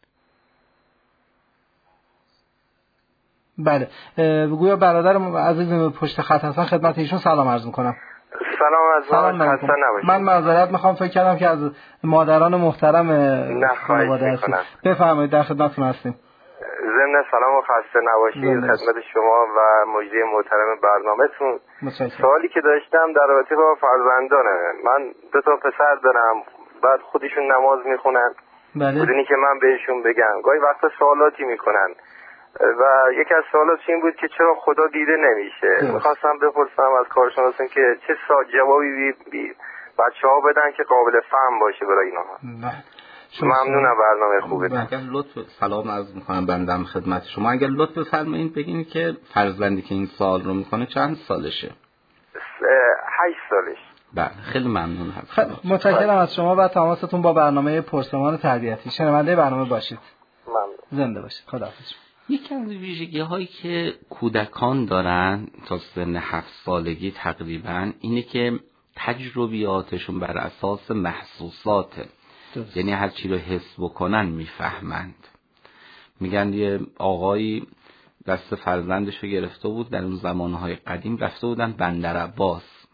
بله، گویا برادر عزیزم پشت خط هستن، خدمت ایشون سلام عرض میکنم. سلام از ما خسته نباشید. من معذرت میخوام، فکر کردم که از مادران محترم خانواده هستید. بفرمایید، در خدمتتون هستیم. ضمن سلام و خسته نباشید خدمت شما و مجری محترم برنامه‌تون. سوالی که داشتم در رابطه با فرزندانه. من دو تا پسر دارم، بعد خودشون نماز میخونن. بله. بدونی که من بهشون بگم گاهی وقتا سوالاتی میکنن و یکی از سوالات این بود که چرا خدا دیده نمیشه. میخواستم بپرسم از کارشناسان که چه جوابی بی بی بچه ها بدن که قابل فهم باشه برای اینها. ممنونم، برنامه خوبه. اگر لطف سلام عرض میکنم بندم خدمت شما. اگر لطف بفرمایید بگین که فرزندی که این سوال رو میکنه چند سالشه؟ هشت سالش. بله، خیلی ممنون هستم. متشکرم از شما و تماستون با برنامه پرسمان تربیتی. شنونده برنامه باشید. ممنون. زنده باشید. خداحافظ. یکی از ویژگی هایی که کودکان دارن تا سن هفت سالگی تقریبا اینه که تجربیاتشون بر اساس محسوساته. یعنی هر چی رو حس بکنن میفهمند. میگن یه آقایی دست فرزندش رو گرفته بود، در اون زمانهای قدیم رفته بودن بندرعباس.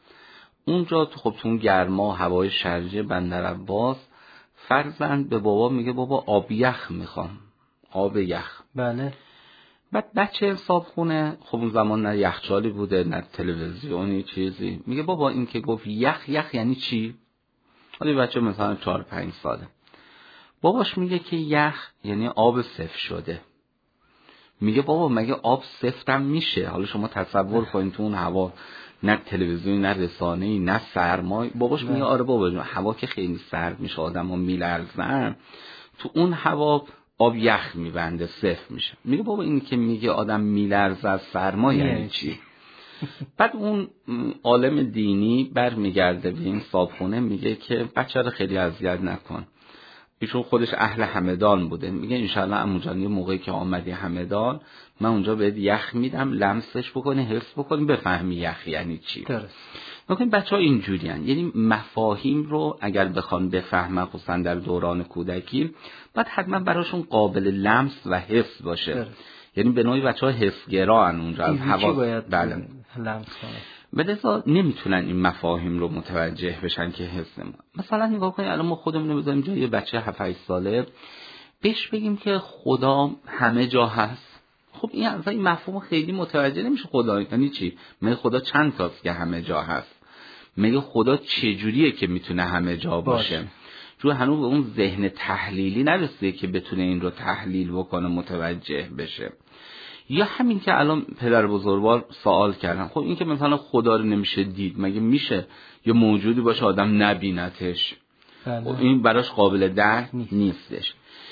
اونجا تو خب تو اون گرما هوای شرجه بندرعباس، فرزند به بابا میگه بابا آب یخ میخوام، آب یخ. بله. بعد بچه صابخونه، خب اون زمان نه یخچالی بوده نه تلویزیونی چیزی، میگه بابا این که گفت یخ، یخ یعنی چی؟ حالا بچه مثلا چهار پنج ساله. باباش میگه که یخ یعنی آب سفت شده. میگه بابا مگه آب سفتم میشه؟ حالا شما تصور کنید تو اون هوا نه تلویزیونی نه رسانه‌ای نه سرمای. باباش میگه آره بابا جون هوا که خیلی سرد میشه، آدم‌ها میلرزن، تو اون هوا آب یخ میبنده سفت میشه. میگه بابا این که میگه آدم میلرزه از سرما یعنی چی؟ بعد اون عالم دینی برمیگرده به این صابخونه میگه که بچه رو خیلی اذیت نکن. ایشون خودش اهل همدان بوده، میگه انشالله عمو جان یه موقعی که آمدی همدان من اونجا بهت یخ میدم، لمسش بکنی، حفظ بکنی، بفهمی یخ یعنی چی. درست. میگن بچه‌ها اینجوری ان، یعنی مفاهیم رو اگر بخوان بفهمن خصوصا در دوران کودکی باید حتما براشون قابل لمس و حفظ باشه. درست. یعنی به نوعی بچه‌ها حسگران اونجا از هوا بله لمس کنه. بده‌ها نمیتونن این مفاهیم رو متوجه بشن که حس نمون. مثلا نگاه کنید الان ما خودمون رو بذاریم جای یه بچه هفت هشت ساله، بهش بگیم که خدا همه جا هست. خب این اصلا این مفهوم خیلی متوجه نمیشه. خدا یعنی چی؟ میگه خدا چند تاست که همه جا هست؟ میگه خدا چجوریه که میتونه همه جا باشه؟ باشه. چون هنوز به اون ذهن تحلیلی نرسیده که بتونه این رو تحلیل بکنه، متوجه بشه. یا همین که الان پدر بزرگوار سوال کردن، خب این که مثلا خدا رو نمیشه دید، مگه میشه یه موجودی باشه آدم نبینتش؟ خب این براش قابل درک نیستش.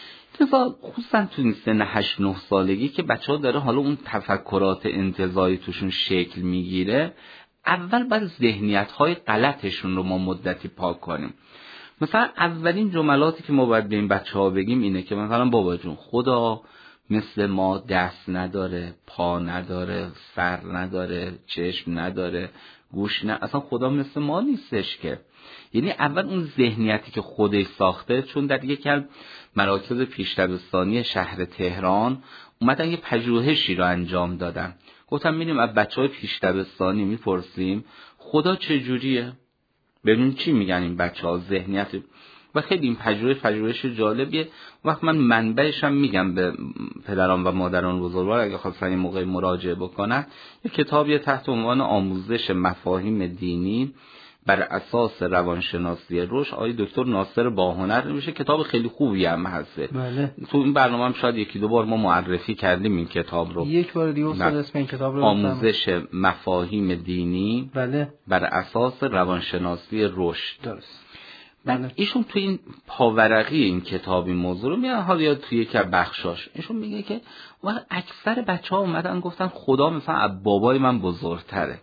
مثلا خصوصا تو این سن هشت نه سالگی که بچه‌ها داره حالا اون تفکرات انتزاعی توشون شکل میگیره، اول باید ذهنیت‌های غلطشون رو ما مدتی پاک کنیم. مثلا اولین جملاتی که ما باید به این بچه‌ها بگیم اینه که مثلا بابا جون خدا مثل ما دست نداره، پا نداره، سر نداره، چشم نداره، گوش نه، اصلا خدا مثل ما نیستش که. یعنی اول اون ذهنیتی که خودش ساخته، چون در یکی از مراکز پیش‌دبستانی شهر تهران اومدن یه پژوهشی رو انجام دادن، گفتم میریم از بچهای پیش‌دبستانی میپرسیم خدا چجوریه، ببینیم چی میگن این بچه‌ها ذهنیت. و خیلی این پژوهش پژوهش جالبیه. وقت من منبعش هم میگم به پدران و مادران بزرگوار اگه خواستن این موقع مراجعه بکنن، یه کتابی تحت عنوان آموزش مفاهیم دینی بر اساس روانشناسی رشد آقای دکتر ناصر باهنر نوشته. کتاب خیلی خوبی هم هسته. بله. تو این برنامه هم شاید یکی دو بار ما معرفی کردیم این کتاب رو. یک بار دیگه استاد اسم این کتاب رو آموزش مفاهیم دینی بله. بر اساس روانشناسی رشد. درست. بله. ایشون تو این پاورقی این کتاب این موضوع رو میاد، حالا یا توی یک بخشاش ایشون میگه که اکثر بچه‌ها اومدن گفتن خدا مثلا از بابای من بزرگتره،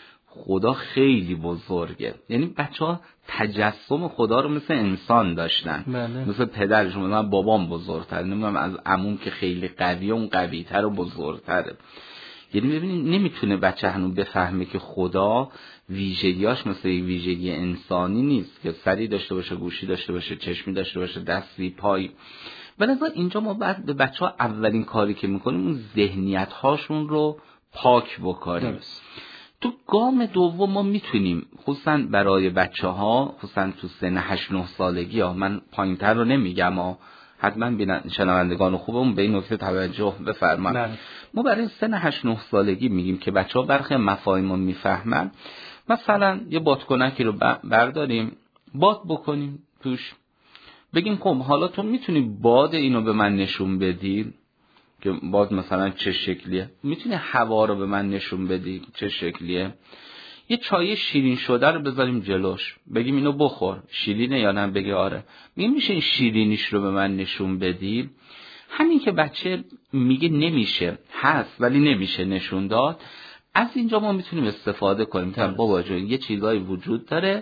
خدا خیلی بزرگه. یعنی بچه‌ها تجسم خدا رو مثل انسان داشتن. بله. مثل پدرشون، مثلا بابام بزرگتره، نمیدونم از عموم که خیلی قویه اون قوی‌تر و بزرگتره. یعنی ببینید نمیتونه بچه هنوز بفهمه که خدا ویژگیاش مثل ویژگی انسانی نیست که سری داشته باشه، گوشی داشته باشه، چشمی داشته باشه، دستی، پایی. ولی اینجا ما بعد به بچه ها اولین کاری که میکنیم اون ذهنیت هاشون رو پاک بکنیم. درست. تو گام دوم ما میتونیم خصوصا برای بچه ها، خصوصا تو سن هشت نه سالگی ها، من پایین تر رو نمیگم ها، حتما بینن شنوندگان خوبمون به این نکته توجه بفرمایید. ما برای سن هشت نه سالگی میگیم که بچه‌ها برخی مفاهیم رو میفهمن. مثلا یه بادکنکی رو برداریم، باد بکنیم توش، بگیم خب حالا تو میتونی باد اینو به من نشون بدی که باد مثلا چه شکلیه، میتونی هوا رو به من نشون بدی چه شکلیه. یه چای شیرین شده رو بذاریم جلوش، بگیم اینو بخور، شیرینه یا نه؟ بگه آره. میگه میشه این شیرینیش رو به من نشون بدی؟ همین که بچه میگه نمیشه، هست ولی نمیشه نشون داد، از اینجا ما میتونیم استفاده کنیم. مثلا بابا جون یه چیزایی وجود داره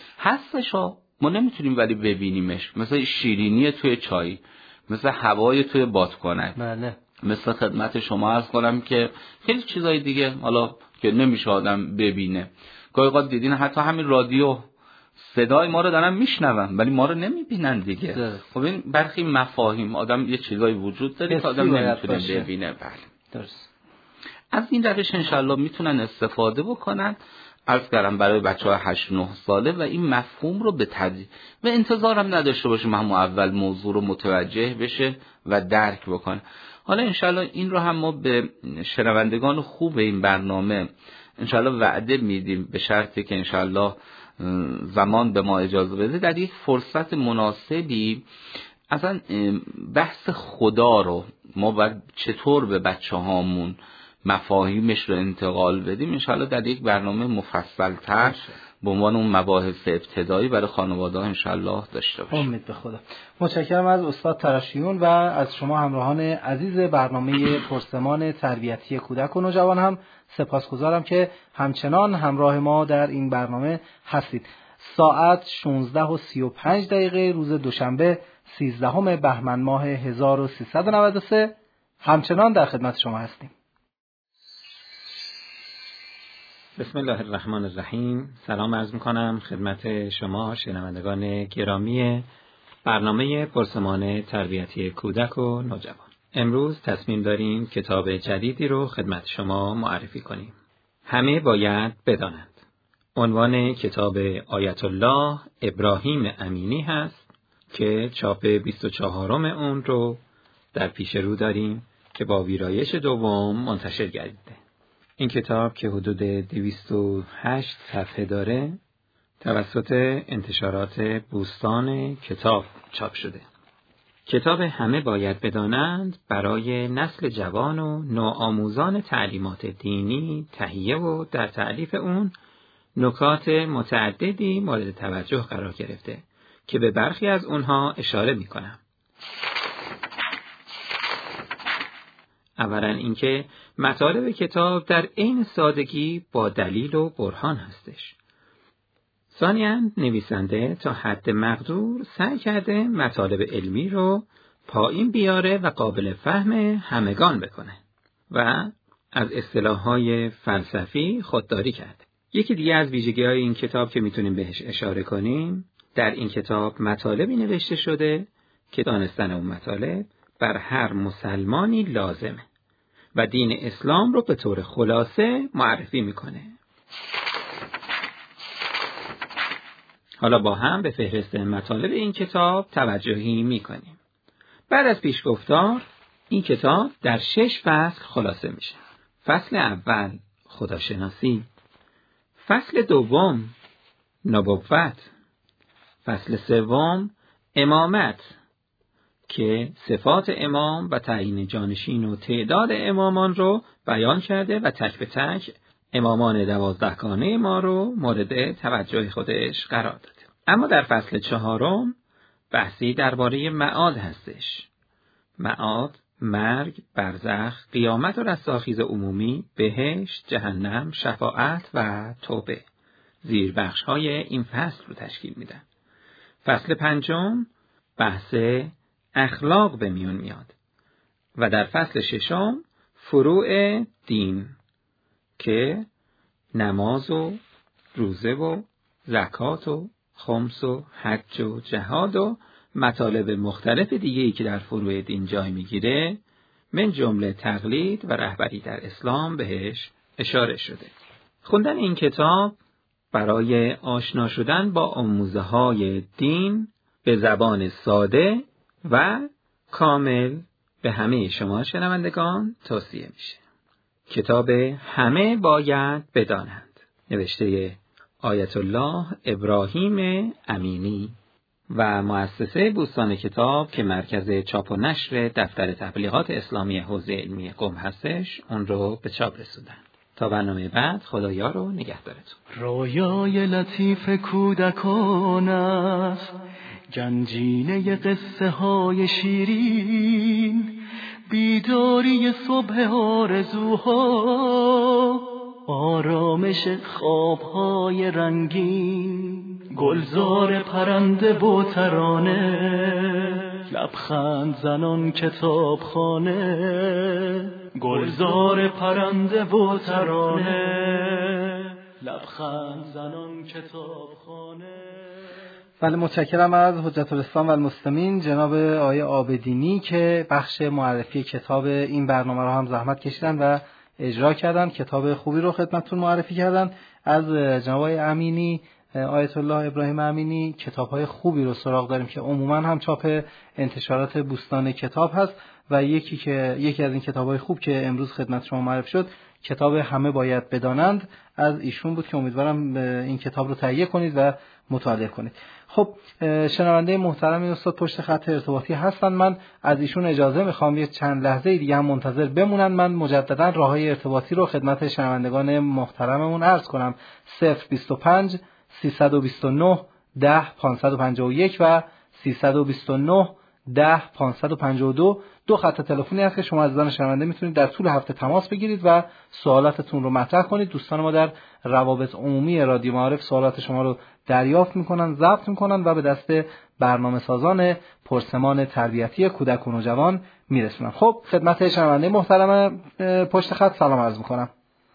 هستش ما نمیتونیم ولی ببینیمش، مثلا شیرینی توی چای، مثل هوای توی بادکنک. بله. مثل خدمت شما عرض کنم که خیلی چیزای دیگه حالا که نمیشه آدم ببینه. گاهی اوقات دیدین حتی همین رادیو صدای ما رو دارن میشنون ولی ما رو نمیبینن دیگه. خب این برخی مفاهیم آدم یه چیزای وجود داره که آدم نمیتونه ببینه. بله. درست. از این روش انشالله میتونن استفاده بکنن. عرض کردم برای بچه ها هشت نه ساله و این مفهوم رو به تدریج و انتظارم نداشته باشیم همون اول موضوع رو متوجه بشه و درک بکنه. حالا انشالله این رو هم ما به شنوندگان خوب این برنامه انشالله وعده میدیم، به شرطی که انشالله زمان به ما اجازه بده در یک فرصت مناسبی اصلا بحث خدا رو ما باید چطور به بچه هامون مفاهیمش رو انتقال بدیم انشالله در یک برنامه مفصل‌تر به عنوان اون مباحث ابتدایی برای خانواده‌ها انشالله داشته باشیم. امید به خدا. متشکرم از استاد ترشیون و از شما همراهان عزیز برنامه پرسمان تربیتی کودک و نوجوان هم سپاسگزارم که همچنان همراه ما در این برنامه هستید. ساعت شانزده و سی و پنج دقیقه روز دوشنبه سیزدهم بهمن ماه هزار و سیصد و نود و سه همچنان در خدمت شما هستیم. بسم الله الرحمن الرحیم. سلام عرض میکنم خدمت شما شنوندگان گرامی برنامه پرسمان تربیتی کودک و نوجوان. امروز تصمیم داریم کتاب جدیدی رو خدمت شما معرفی کنیم. همه باید بدانند. عنوان کتاب آیت الله ابراهیم امینی هست که چاپ بیست و چهارم اون رو در پیش رو داریم که با ویرایش دوم منتشر گردیده. این کتاب که حدود دویست و هشت صفحه داره توسط انتشارات بوستان کتاب چاپ شده. کتاب همه باید بدانند برای نسل جوان و نوآموزان تعلیمات دینی تهیه و در تألیف اون نکات متعددی مورد توجه قرار گرفته که به برخی از اونها اشاره میکنم. اولا اینکه مطالب کتاب در عین سادگی با دلیل و برهان هستش. ثانیاً نویسنده تا حد مقدور سعی کرده مطالب علمی رو پایین بیاره و قابل فهم همگان بکنه و از اصطلاح‌های فلسفی خودداری کرده. یکی دیگه از ویژگی‌های این کتاب که میتونیم بهش اشاره کنیم، در این کتاب مطالبی نوشته شده که دانستن اون مطالب بر هر مسلمانی لازمه و دین اسلام رو به طور خلاصه معرفی میکنه. حالا با هم به فهرست مطالب این کتاب توجهی میکنیم. بعد از پیشگفتار این کتاب در شش فصل خلاصه میشه. فصل اول خداشناسی، فصل دوم نبوت، فصل سوم امامت که صفات امام و تعیین جانشین و تعداد امامان رو بیان کرده و تک به تک امامان دوازدهگانه ما رو مورد توجه خودش قرار داده. اما در فصل چهارم بحثی درباره معاد هستش. معاد، مرگ، برزخ، قیامت و رستاخیز عمومی، بهشت، جهنم، شفاعت و توبه زیربخش های این فصل رو تشکیل میدن. فصل پنجم بحث اخلاق به میون میاد و در فصل ششم فروع دین که نماز و روزه و زکات و خمس و حج و جهاد و مطالب مختلف دیگه‌ای که در فروع دین جای میگیره من جمله تقلید و رهبری در اسلام بهش اشاره شده. خوندن این کتاب برای آشنا شدن با آموزه‌های دین به زبان ساده و کامل به همه شما شنوندگان توصیه میشه. کتاب همه باید بدانند، نوشته آیت الله ابراهیم امینی و مؤسسه بوستان کتاب که مرکز چاپ و نشر دفتر تبلیغات اسلامی حوزه علمی قم هستش اون رو به چاپ رسوندن. تا برنامه بعد خدایا رو نگهدارتون. رویای لطیف کودکان است، گنجینه قصه های شیرین، بیداری صبح آرزوها، آرامش خوابهای رنگین، گلزار پرنده و ترانه، لبخند زنان کتابخانه، گلزار پرنده و ترانه، لبخند زنان کتابخانه. بله، متشکرم از حجت الاسلام و المسلمین جناب آقای عابدینی که بخش معرفی کتاب این برنامه رو هم زحمت کشیدن و اجرا کردن، کتاب خوبی رو خدمتتون معرفی کردن. از جناب آقای امینی، آیت الله ابراهیم امینی، کتاب‌های خوبی رو سراغ داریم که عموماً هم چاپ انتشارات بوستان کتاب هست و یکی که یکی از این کتاب‌های خوب که امروز خدمت شما معرفی شد کتاب همه باید بدانند از ایشون بود که امیدوارم این کتاب رو تهیه کنید و مطالعه کنید. خب شنونده محترم این استاد پشت خط ارتباطی هستن، من از ایشون اجازه میخوام یه چند لحظه دیگه هم منتظر بمونن. من مجددا راههای ارتباطی رو خدمت شنوندگان محترممون عرض کنم: صفر بیست و پنج سیصد و بیست و نه ده پانصد و پنجاه و یک و سیصد و بیست و نه ده پانصد و پنجاه و دو. دو خط تلفنی هست که شما عزیزان شنونده میتونید در طول هفته تماس بگیرید و سوالاتتون رو مطرح کنید. دوستان ما در روابط عمومی رادیو معارف سوالات شما رو دریافت میکنن، ضبط میکنن و به دست برنامه سازان پرسمان تربیتی کودک و نوجوان میرسونن. خب خدمت شنونده محترم پشت خط سلام عرض میکنم.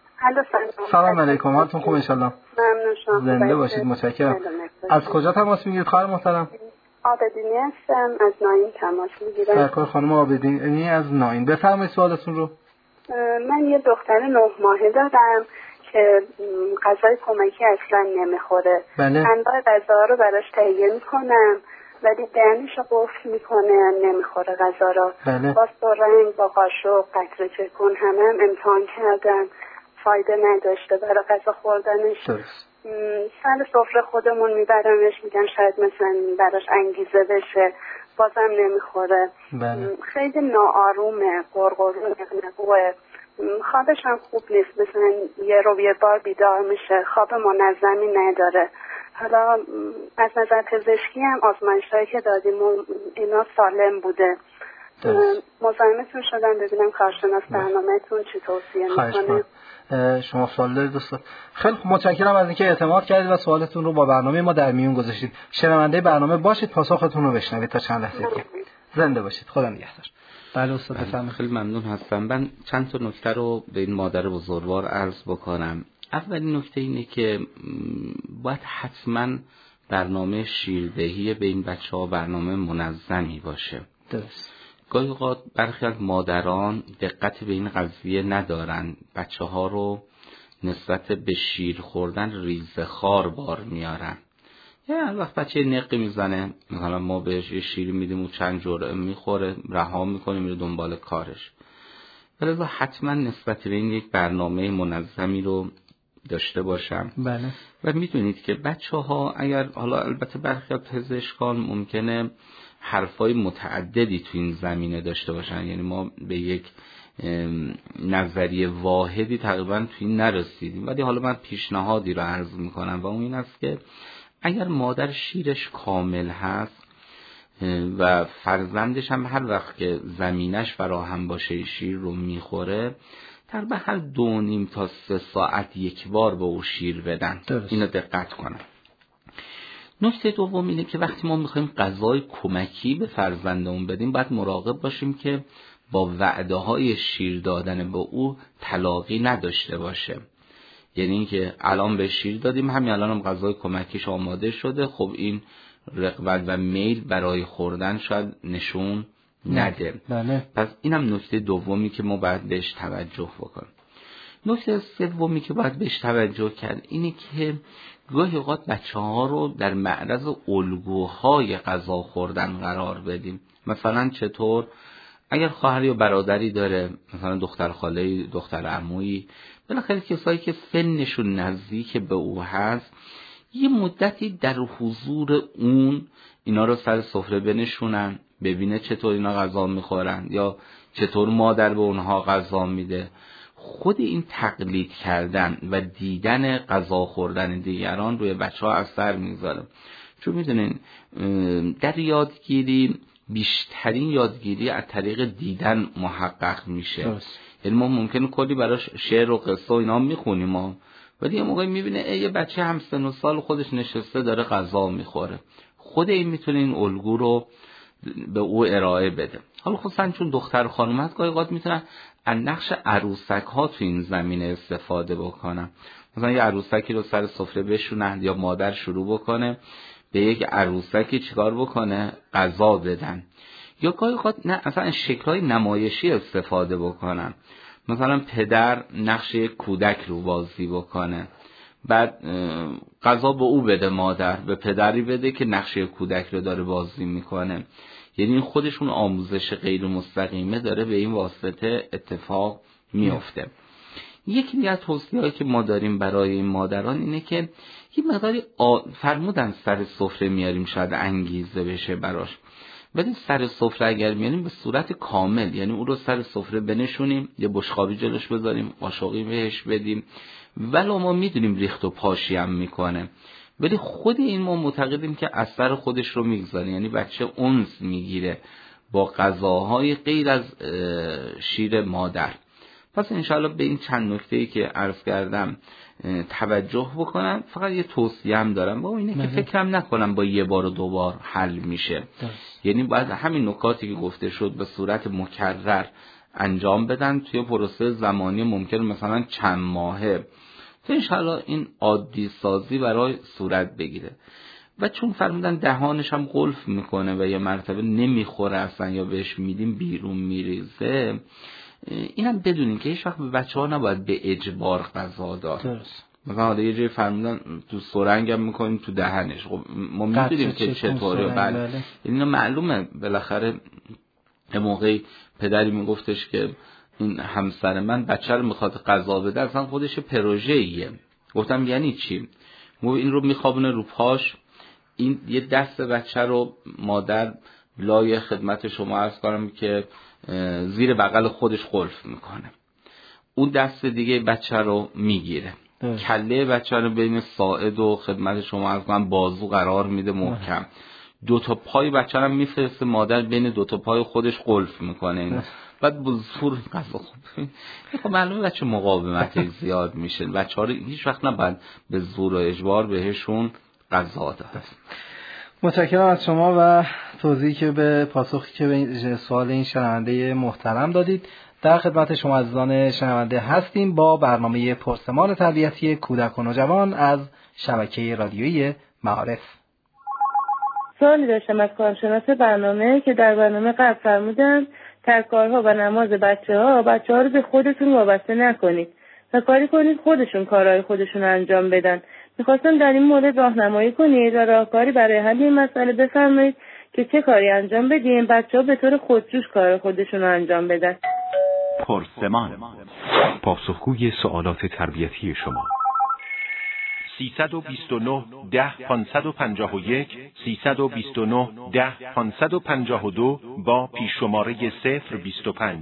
سلام علیکم، حالتون خوب ان شاء الله؟ ممنون شما. زنده باشید، متشکرم. از کجا تماس میگیرید خواهر محترم؟ عابدینی هستم، از ناین تماس میگیرم. سرکار خانم عابدینی از ناین، بفرمایید سوالتون رو. من یه دختر نه ماهه دارم که غذای کمکی اصلا نمیخوره. بله. انواع غذا رو براش تهیه میکنم ولی دهنش رو قفل میکنه، نمیخوره غذا رو. بله. با سرنگ، با قاشق، قطره چکون همه هم امتحان کردم، فایده نداشته برای غذا خوردنش. درست. سر سفره خودمون میبرمش، میگم شاید مثلا براش انگیزه بشه، بازم نمیخوره. بله. خیلی ناآرومه، قرقرو نقنقوه، خوابش هم خوب نیست، مثلا یه رو یه بار بیدار میشه، خواب منظمی نداره. حالا از نظر پزشکی هم آزمایش‌هایی که دادیم اینا سالم بوده. مزاحمتون شدم ببینم کارشناس برنامه‌تون چی توصیه میکنه. شما سوال دارید دوستان؟ خیلی خوب، متشکرم از اینکه اعتماد کردید و سوالتون رو با برنامه ما در میون گذاشتید. شنونده برنامه باشید، پاسختون رو بشنوید تا چند لحظه دیگه. زنده باشید، خدا نگهدار. بله استاد بفرمایید. خیلی ممنون هستم. من چند تا نکته رو به این مادر بزرگوار عرض بکنم. اولین نکته اینه که باید حتما برنامه شیردهی به این بچه‌ها برنامه منظمی باشه. درست. گاهی اوقات برخی از مادران دقت به این قضیه ندارن، بچه ها رو نسبت به شیر خوردن ریزخوار بار میارن. یعنی هر وقت بچه نقی میزنه، مثلا ما بهش یه شیری میدیم و چند جرعه میخوره، رها میکنه میره دنبال کارش. ولی حتما نسبت به این یک برنامه منظمی رو داشته باشم. بله. و میدونید که بچه ها اگر حالا البته برخی از پزشکان ممکنه حرفای متعددی تو این زمینه داشته باشن، یعنی ما به یک نظریه واحدی تقریبا تو این نرسیدیم، ولی حالا من پیشنهادی رو عرض میکنم و اون این است که اگر مادر شیرش کامل هست و فرزندش هم هر وقت که زمینش فراهم باشه شیر رو میخوره، تقریبا هر دو نیم تا سه ساعت یک بار به او شیر بدن. اینو دقت کنن. نکته دوم اینه که وقتی ما میخوایم غذای کمکی به فرزندمون بدیم باید مراقب باشیم که با وعده های شیر دادن به او تلاقی نداشته باشه. یعنی اینکه الان به شیر دادیم، همین الان هم غذای کمکیش آماده شده، خب این رغبت و میل برای خوردن شاید نشون نده. بله. پس اینم نکته دومی که ما باید بهش توجه بکنیم. نکته سومی که باید بهش توجه کرد اینه که گاهی اوقات بچه ها رو در معرض الگوهای غذا خوردن قرار بدیم. مثلا چطور؟ اگر خواهر یا برادری داره، مثلا دختر خاله، دختر عمویی، بالاخره کسایی که سنشون نزدیک به او هست، یه مدتی در حضور اون اینا رو سر سفره بنشونن، ببینه چطور اینا غذا میخورن یا چطور مادر به اونها غذا میده. خود این تقلید کردن و دیدن غذا خوردن دیگران روی بچه ها اثر میذاره. چون میدونین در یادگیری بیشترین یادگیری از طریق دیدن محقق میشه. یعنی ما ممکنه کلی براش شعر و قصه و اینا میخونیم ما، ولی یه موقعی میبینه یه بچه هم سن و سال خودش نشسته داره غذا میخوره. خود این میتونه این الگو رو به او ارائه بده. حالا خصوصا چون دختر خانومت گاهی اوقات میتونن از نقش عروسک ها تو این زمینه استفاده بکنن. مثلا یه عروسکی رو سر سفره بشونن یا مادر شروع بکنه به یک عروسکی چیکار بکنه؟ غذا بدن. یا گاهی اوقات نه اصلا شکل‌های نمایشی استفاده بکنن، مثلا پدر نقش کودک رو بازی بکنه، بعد غذا به او بده، مادر به پدری بده که نقش کودک رو داره بازی میکنه. یعنی این خودشون آموزش غیر مستقیمه داره به این واسطه اتفاق میفته. یکی دیگه از توصیه‌هایی که ما داریم برای این مادران اینه که یه مقداری آ... فرمودن سر سفره میاریم شاید انگیزه بشه براش، ولی سر سفره اگر میاریم به صورت کامل، یعنی او رو سر سفره بنشونیم، یه بشقابی جلوش بذاریم، قاشقی بهش بدیم، ولی ما میدونیم ریخت و پاشی هم میکنه، ولی خود این ما معتقدیم که اثر خودش رو میگذاره، یعنی بچه انس میگیره با غذاهای غیر از شیر مادر. پس انشاءالله به این چند نکته‌ای که عرض کردم توجه بکنن. فقط یه توصیه هم دارم با اینه که فکرم نکنم با یه بار و دو بار حل میشه، یعنی باید همین نکاتی که گفته شد به صورت مکرر انجام بدن توی پروسه زمانی ممکن مثلا چند ماهه تا انشاءالله این عادی سازی برای صورت بگیره. و چون فرمودن دهانش هم قلف میکنه و یه مرتبه نمیخوره اصلا یا بهش میدیم بیرون میریزه، اینم بدونین که هیچ وقت به بچه ها نباید به اجبار غذا داد. درست. مثلا حالا یه جایی فرمودن تو سرنگ هم میکنیم تو دهنش، خب ما میدونیم که چطوره. بله یعنی معلومه بالاخره یه موقعی پدری میگفتش که این همسر من بچه رو میخواد غذا بده، اصلا خودش پروژه ایه. گفتم یعنی چی؟ مو این رو میخوابونه رو پاش، این یه دست بچه رو مادر لای خدمت شما عرض کنم که زیر بغل خودش قلف میکنه، اون دست دیگه بچه رو میگیره، کله بچه رو بین ساعد و خدمت شما عرض کنم بازو قرار میده محکم، دو تا پای بچه رو میفرسته مادر بین دو تا پای خودش قلف میکنه اینو. بعد بزرگ غذا خوب خب معلومه بچه مقاومت زیاد میشه، بچه ها رو هیچ وقت نباید به زور و اجبار بهشون غذا داد. متشکرم از شما و توضیحی که به پاسخی که به سوال این شنونده محترم دادید. در خدمت شما عزیزان شنونده هستیم با برنامه پرسمان تربیتی کودک و نوجوان از شبکه رادیویی معارف. سوالی داشتم از کارشناس برنامه که در برنامه قبل فرمودن ترکارها و نماز بچه ها بچه ها رو به خودتون وابسته نکنید و کاری کنید خودشون کارهای خودشون انجام بدن. میخواستم در این مورد راهنمایی کنید و راهکاری برای حل این مسئله بفرمایید که چه کاری انجام بدیم بچه ها به طور خودجوش کار خودشون رو انجام بدن. پرسمان، پاسخگوی سوالات تربیتی شما. سیصد و بیست و نه ده پانصد و پنجاه و یک سیصد و بیست و نه ده پانصد و پنجاه و دو با پیش شماره صفر بیست و پنج.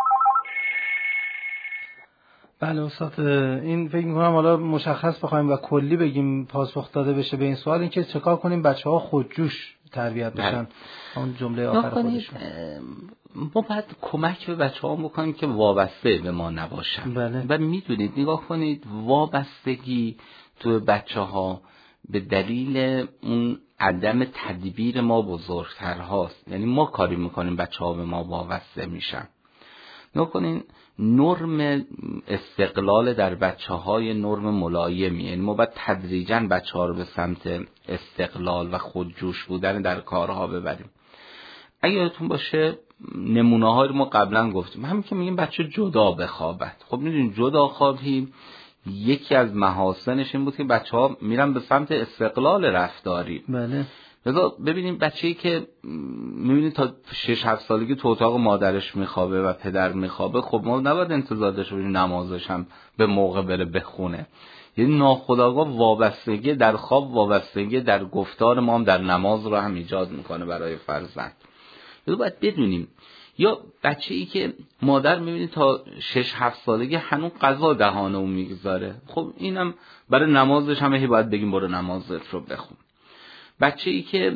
بله استاد، این فکر می‌کنم حالا مشخص بخوایم و کلی بگیم پاسخ داده بشه به این سوال، این که چکار کنیم بچه‌ها خودجوش تربیت بشن. اون جمله آخر خودشون ما باید کمک به بچه‌ها بکنیم که وابسته به ما نباشن. بله. و میدونید نگاه کنید وابستگی تو بچه‌ها به دلیل اون عدم تدبیر ما بزرگتر هاست، یعنی ما کاری میکنیم بچه‌ها به ما وابسته میشن. نگاه کنین نرم استقلال در بچه‌های نرم ملایمی، یعنی ما باید تدریجاً بچه‌ها رو به سمت استقلال و خودجوش بودن در کارها ببریم. اگه یادتون باشه نمونه‌ها رو ما قبلا گفتیم، همین که میگیم بچه جدا بخوابد. خب میدونید جدا خوابی یکی از محاسنش این بود که بچه‌ها میرن به سمت استقلال رفتاری. بله. لذا ببینیم بچه‌ای که می‌بینید تا شش هفت سالگی تو اتاق مادرش میخوابه و پدر میخوابه، خب ما نباید انتظار داشته باشیم نمازش هم به موقع بره بخونه. یعنی ناخودآگاه وابستگی در خواب، وابستگی در گفتار ما هم در نماز رو هم ایجاد میکنه برای فرزند. لذا باید بدونیم یا بچه‌ای که مادر می‌بینید تا شش هفت سالگی هنوز غذا دهان اون میگذاره، خب اینم برای نمازش هم هی باید بگیم برو نمازت رو بخون. بچه‌ای که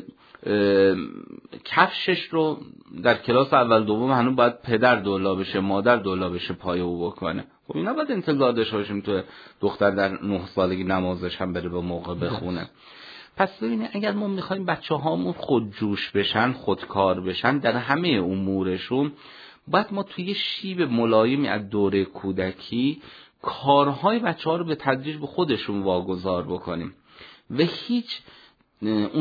کفشش رو در کلاس اول دوم هنوز باید پدر دولا بشه مادر دولا بشه پای او بکنه، خب این نباید انتظار داشته باشیم تو دختر در نه سالگی نمازش هم بره به موقع بخونه. پس ببینید اگر ما میخوایم بچه هامون خودجوش بشن، خودکار بشن در همه امورشون، باید ما توی شیب ملایمی از دوره کودکی کارهای بچه‌ها رو به تدریج به خودشون واگذار بکنیم و هیچ اون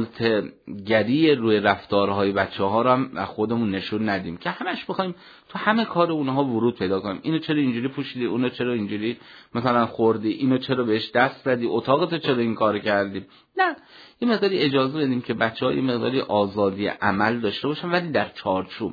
سلطه‌گری روی رفتارهای بچه‌ها رو هم خودمون نشون ندیم که همش بخوایم تو همه کار اونها ورود پیدا کنیم. اینو چرا اینجوری پوشیدی، اونو چرا اینجوری مثلا خوردی، اینو چرا بهش دست زدی، اتاقت چرا این کارو کردی. نه، یه مقداری اجازه بدیم که بچه‌ها یه مقداری آزادی عمل داشته باشن، ولی در چارچوب.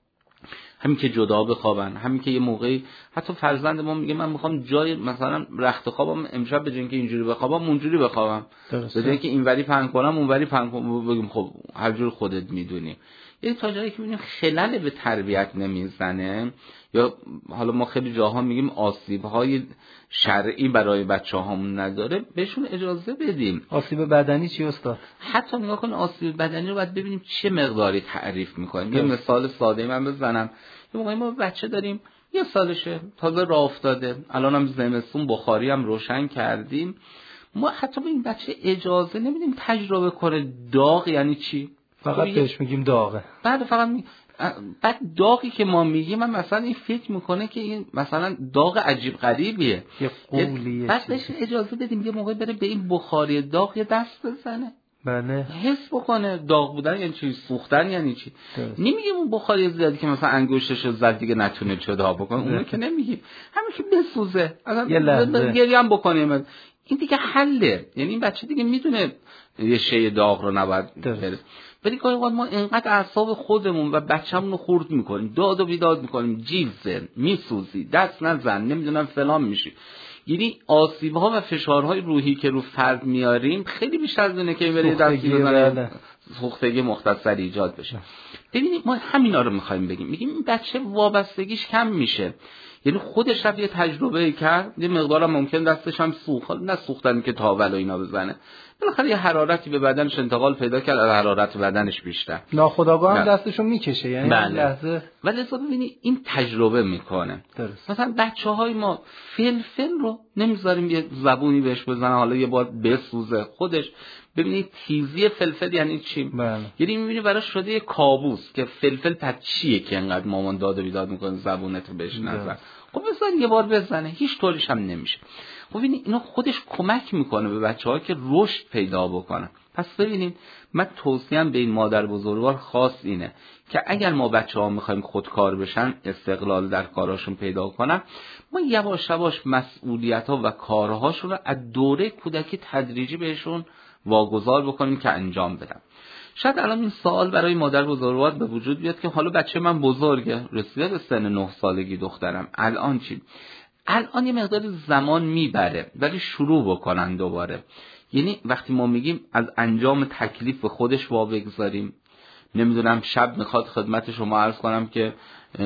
همین که جدا بخوابن، همین که یه موقعی حتی فرزند ما میگه من میخوام جای مثلا رخت خوابم امشب به جای اینکه اینجوری بخوابم اونجوری بخوابم، به جای اینکه اینوری پهن کنم اونوری پهن کنم، بگیم خب هر جور خودت میدونی. یعنی تا جایی که ببینیم خلل به تربیت نمیزنه، یا حالا ما خیلی جاها میگیم آسیب‌های شرعی برای بچه‌هامون نداره، بهشون اجازه بدیم. آسیب بدنی چی استاد؟ حتی نگاه کن آسیب بدنی رو باید ببینیم چه مقداری تعریف می‌کنیم. یه مثال ساده من بزنم. یه موقعی ما بچه داریم یه سالشه، تازه راه افتاده، الان هم زمستون بخاری هم روشن کردیم، ما حتی به این بچه اجازه نمیدیم تجربه کنه داغ یعنی چی. فقط بهش میگیم داغه. بعد فقط می... بعد داغی که ما میگیم من مثلا این فکر میکنه که این مثلا داغ عجیب غریبیه، یه قولیه. بعد بهش اجازه بدیم یه موقع بره به این بخاری داغ یه دست بزنه، بله، حس بکنه داغ بودن یعنی چی، سوختن یعنی چی. نمیگیم اون بخاری زیادی که مثلا انگشتشو زد دیگه نتونه جدا بکنه، اونو که نمیگیم، همین که بسوزه یه لحظه گریه هم بکنیم، این دیگه حله. یعنی این بچه دیگه میدونه یه شی داغ رو نباید بره. ولی گاهی اوقات ما اینقدر اعصاب خودمون و بچه‌مون رو خورد میکنیم، داد و بیداد میکنیم، جیزه میسوزی، دست نزن، نمیدونم فلان میشی. یعنی آسیب‌ها و فشارهای روحی که رو فرد میاریم خیلی بیشتر از اینه که بره دستی بزنه سوختگی مختصر ایجاد بشه. ببینید ما همینا رو میخوایم بگیم، میگیم این بچه وابستگیش کم میشه، یعنی خودش رفت یه تجربه کرد، یه مقدارم ممکن دستش هم سوخت، نه سوختن که تاول و اینا بزنه، بالاخره یه حرارتی به بدنش انتقال پیدا کرد، از حرارت بدنش بیشتر ناخودآگاه هم دستشو میکشه، یعنی بله. لحظه ولی لذا ببینی این تجربه میکنه. درست. مثلا بچه‌های ما فلفل رو نمیذاریم یه زبونی بهش بزنه، حالا یه بار بسوزه خودش. ببینید تیزی فلفل یعنی چی؟ بله. یعنی میبینی براش شده یه کابوس که فلفل پس چیه که انقدر مامان داد و بیداد میکنه زبونت رو بهش نزن. خب بذار یه بار بزنه، هیچ طوریش هم نمیشه. خب ببینید اینا خودش کمک میکنه به بچه‌ها که رشد پیدا بکنن. پس ببینید من توصیه‌ام به این مادر بزرگوار خاص اینه که اگر ما بچه‌ها میخوایم خودکار بشن، استقلال در کاراشون پیدا کنن، ما یواش یواش مسئولیت‌ها و کارهاشون رو از دوره کودکی تدریجی بهشون واگذار بکنیم که انجام بدن. شاید الان این سوال برای مادر بزرگوار به وجود بیاد که حالا بچه من بزرگه، رسیده به سن نه سالگی دخترم، الان چی؟ الان یه مقدار زمان میبره ولی شروع بکنن دوباره. یعنی وقتی ما میگیم از انجام تکلیف به خودش وابگذاریم، نمیدونم شب میخواد خدمت شما عرض کنم که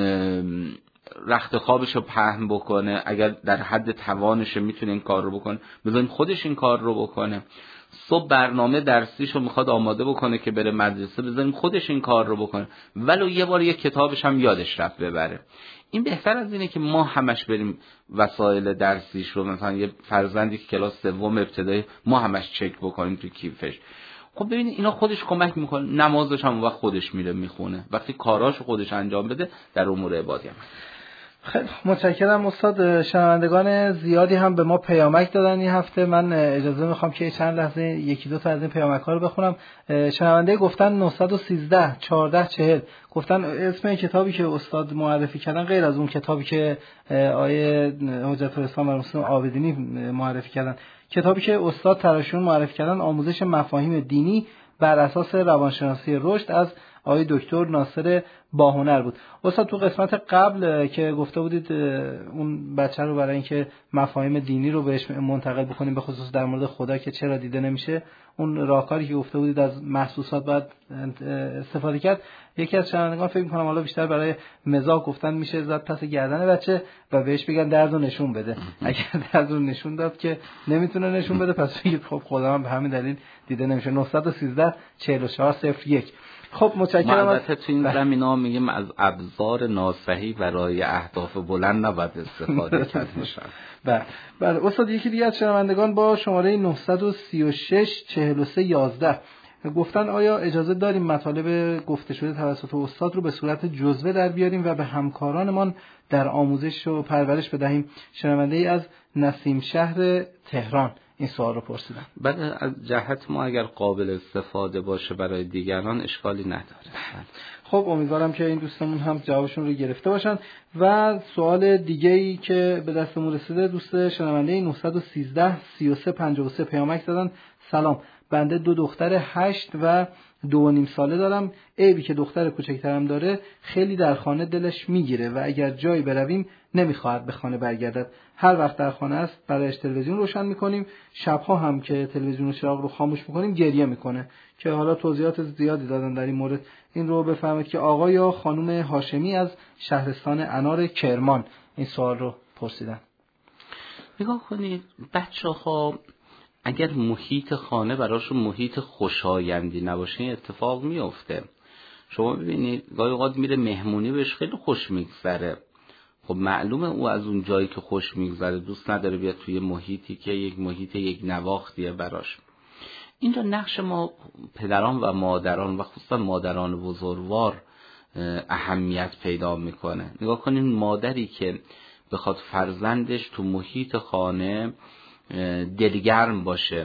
رخت خوابش رو پهن بکنه، اگر در حد توانش میتونه این کار رو بکنه بذاریم خودش این کار رو بکنه. صبح برنامه درسیش رو میخواد آماده بکنه که بره مدرسه، بذاریم خودش این کار رو بکنه، ولو یه بار یه کتابش هم یادش رفت ببره. این بهتر از اینه که ما همش بریم وسایل درسیش رو، مثلا یه فرزندی که کلاس سوم ابتدایی ما همش چک بکنیم تو کیفش. خب ببینید اینا خودش کمک میکنه، نمازش هم وقت خودش میره میخونه، وقتی کاراشو خودش انجام بده در امور عبادی هم. خیلی متشکرم استاد. شنوندگان زیادی هم به ما پیامک دادن این هفته. من اجازه میخوام که چند لحظه یکی دو تا از این پیامک ها رو بخونم. شنونده گفتن نه یک سه چهارده چهل، گفتن اسم کتابی که استاد معرفی کردن غیر از اون کتابی که آیه حجت الاسلام و مسلم عابدینی معرفی کردن، کتابی که استاد تراشون معرفی کردن آموزش مفاهیم دینی بر اساس روانشناسی رشد از آقای دکتر ناصر باهنر بود. استاد تو قسمت قبل که گفته بودید اون بچه رو برای اینکه مفاهیم دینی رو بهش منتقل بکنیم، به خصوص در مورد خدا که چرا دیده نمیشه، اون راهکاری که گفته بودید از محسوسات باید استفاده کرد. یکی از شنوندگان فکر می‌کنم حالا بیشتر برای مزاح گفتن میشه زد پس گردن بچه و بهش بگن درد رو نشون بده. اگر درد رو نشون داد که نمیتونه نشون بده پس بگید خب خدا من به همین دلیل دیده نمیشه. نه یک سه چهار چهار صفر یک. خب متشکرم. البته تو این زمینا میگیم از ابزار ناصحی برای اهداف بلند نباید استفاده کرد. بله بله استاد. یکی دیگه از شنوندگان با شماره نه سه شش چهار سه یازده گفتن آیا اجازه داریم مطالب گفته شده توسط استاد رو به صورت جزوه در بیاریم و به همکارانمان در آموزش و پرورش بدهیم؟ شنونده ای از نسیم شهر تهران این سوال رو پرسیدن. بعد از جهت ما اگر قابل استفاده باشه برای دیگران اشکالی نداره. خب امیدوارم که این دوستمون هم جوابشون رو گرفته باشن. و سوال دیگه ای که به دستمون رسیده، دوست شنونده نه یک سه سه سه پنج سه پیامک زدن. سلام، بنده دو دختر هشت و دو و نیم ساله دارم. عیبی که دختر کوچکترم داره، خیلی در خانه دلش میگیره و اگر جایی برویم نمیخواهد به خانه برگردد. هر وقت در خانه است برایش تلویزیون روشن میکنیم، شبها هم که تلویزیون و چراغ رو خاموش میکنیم گریه میکنه. که حالا توضیحات زیادی دادن در این مورد. این رو بفرمایید که آقا یا خانم هاشمی از شهرستان انار کرمان این سوال رو پرسیدن. نگاه کنید، بچه‌ها اگر محیط خانه براشون محیط خوشایندی نباشه این اتفاق میفته. شما ببینید گاهی اوقات میره مهمونی بهش خیلی خوش میگذره، خب معلومه او از اون جایی که خوش میگذره دوست نداره بیاد توی محیطی که یک محیط یک نواختیه براش. اینجا نقش ما پدران و مادران و خصوصا مادران بزرگوار اهمیت پیدا میکنه. نگاه کنید، مادری که بخواد فرزندش تو محیط خانه دلگرم باشه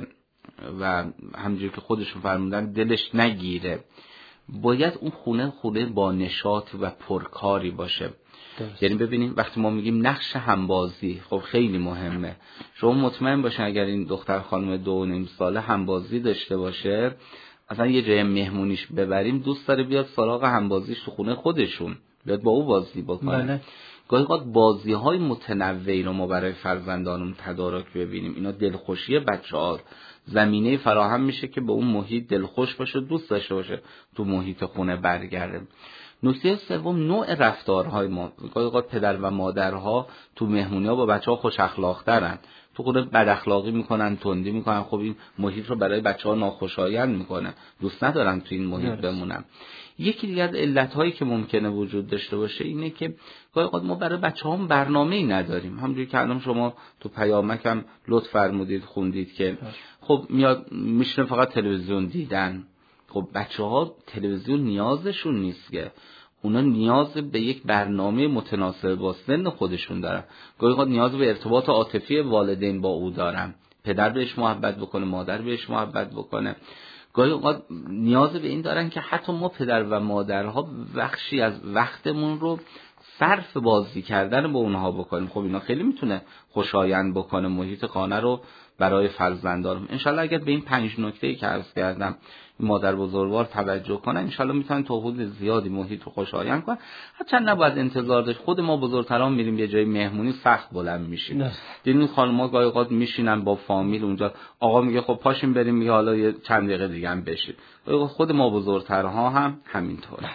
و همونجوری که خودشون فرمودن دلش نگیره، باید اون خونه خونه با نشاط و پرکاری باشه. درست. یعنی ببینید وقتی ما میگیم نقش همبازی، خب خیلی مهمه. شما مطمئن باشین اگر این دختر خانم دو و نیم ساله همبازی داشته باشه، اصلا یه جای مهمونیش ببریم دوست داره بیاد سراغ همبازیش تو خونه خودشون، بیاد با او بازی بکنه. بله. گاهی اوقات بازی‌های متنوعی رو ما برای فرزندانمون تدارک ببینیم. اینا دلخوشی بچه‌ها زمینه فراهم میشه که به اون محیط دلخوش باشه، دوست داشته باشه تو محیط خونه برگرده. نکته سوم، نوع رفتارهای ما. گاهی اوقات پدر و مادرها تو مهمونی‌ها با بچه‌ها خوش اخلاق‌ترن، تو خونه بد اخلاقی میکنن، تندی میکنن، خب این محیط رو برای بچه‌ها ناخوشایند میکنه، دوست ندارن تو این محیط بمونن. یکی دیگه از علت‌هایی که ممکنه وجود داشته باشه اینه که گاهی اوقات ما برای بچه‌هام برنامه‌ای نداریم. همونجوری که الان شما تو پیامک هم لطف فرمودید خوندید که خب میاد میشنه فقط تلویزیون دیدن. خب بچه‌ها تلویزیون نیازشون نیست که، اونا نیاز به یک برنامه متناسب با سن خودشون دارن. گاهی اوقات نیاز به ارتباط عاطفی والدین با او دارن، پدر بهش محبت بکنه، مادر بهش محبت بکنه. گاهی اوقات نیاز به این دارن که حتی ما پدر و مادرها بخشی از وقتمون رو صرف بازی کردن با اونها بکنیم. خب اینا خیلی میتونه خوشایند بکنه محیط خانه رو برای فرزندان. انشالله اگر به این پنج نکته‌ای که عرض کردم مادر بزرگوار توجه کنن، انشالله میتونن تا حدود زیادی محیط رو خوشایند کنن. هرچند نباید انتظار داشت. خود ما بزرگتران میریم یه جای مهمونی سخت بلند میشیم. دیدین خانم‌ها گاهی اوقات میشینن با فامیل اونجا، آقا میگه خب پاشیم بریم، میگه حالا یه چند دقیقه دیگه هم بشید. خود ما بزرگترها هم همینطوره.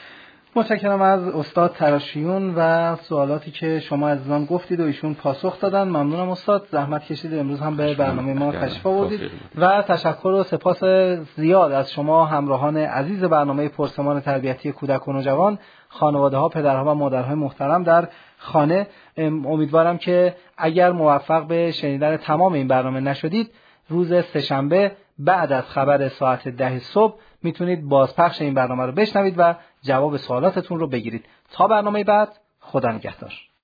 متشکرم از استاد تراشیون و سوالاتی که شما عزیزان گفتید و ایشون پاسخ دادن. ممنونم استاد، زحمت کشیدید امروز هم به برنامه ما تشریف آوردید و تشکر و سپاس زیاد از شما همراهان عزیز برنامه پرسمان تربیتی کودک و نوجوان، خانواده‌ها، پدرها و مادرهای محترم در خانه. امیدوارم که اگر موفق به شنیدن تمام این برنامه نشدید، روز سه‌شنبه بعد از خبر ساعت ده صبح میتونید بازپخش این برنامه رو بشنوید و جواب سوالاتتون رو بگیرید. تا برنامه بعد، خدا نگهدار.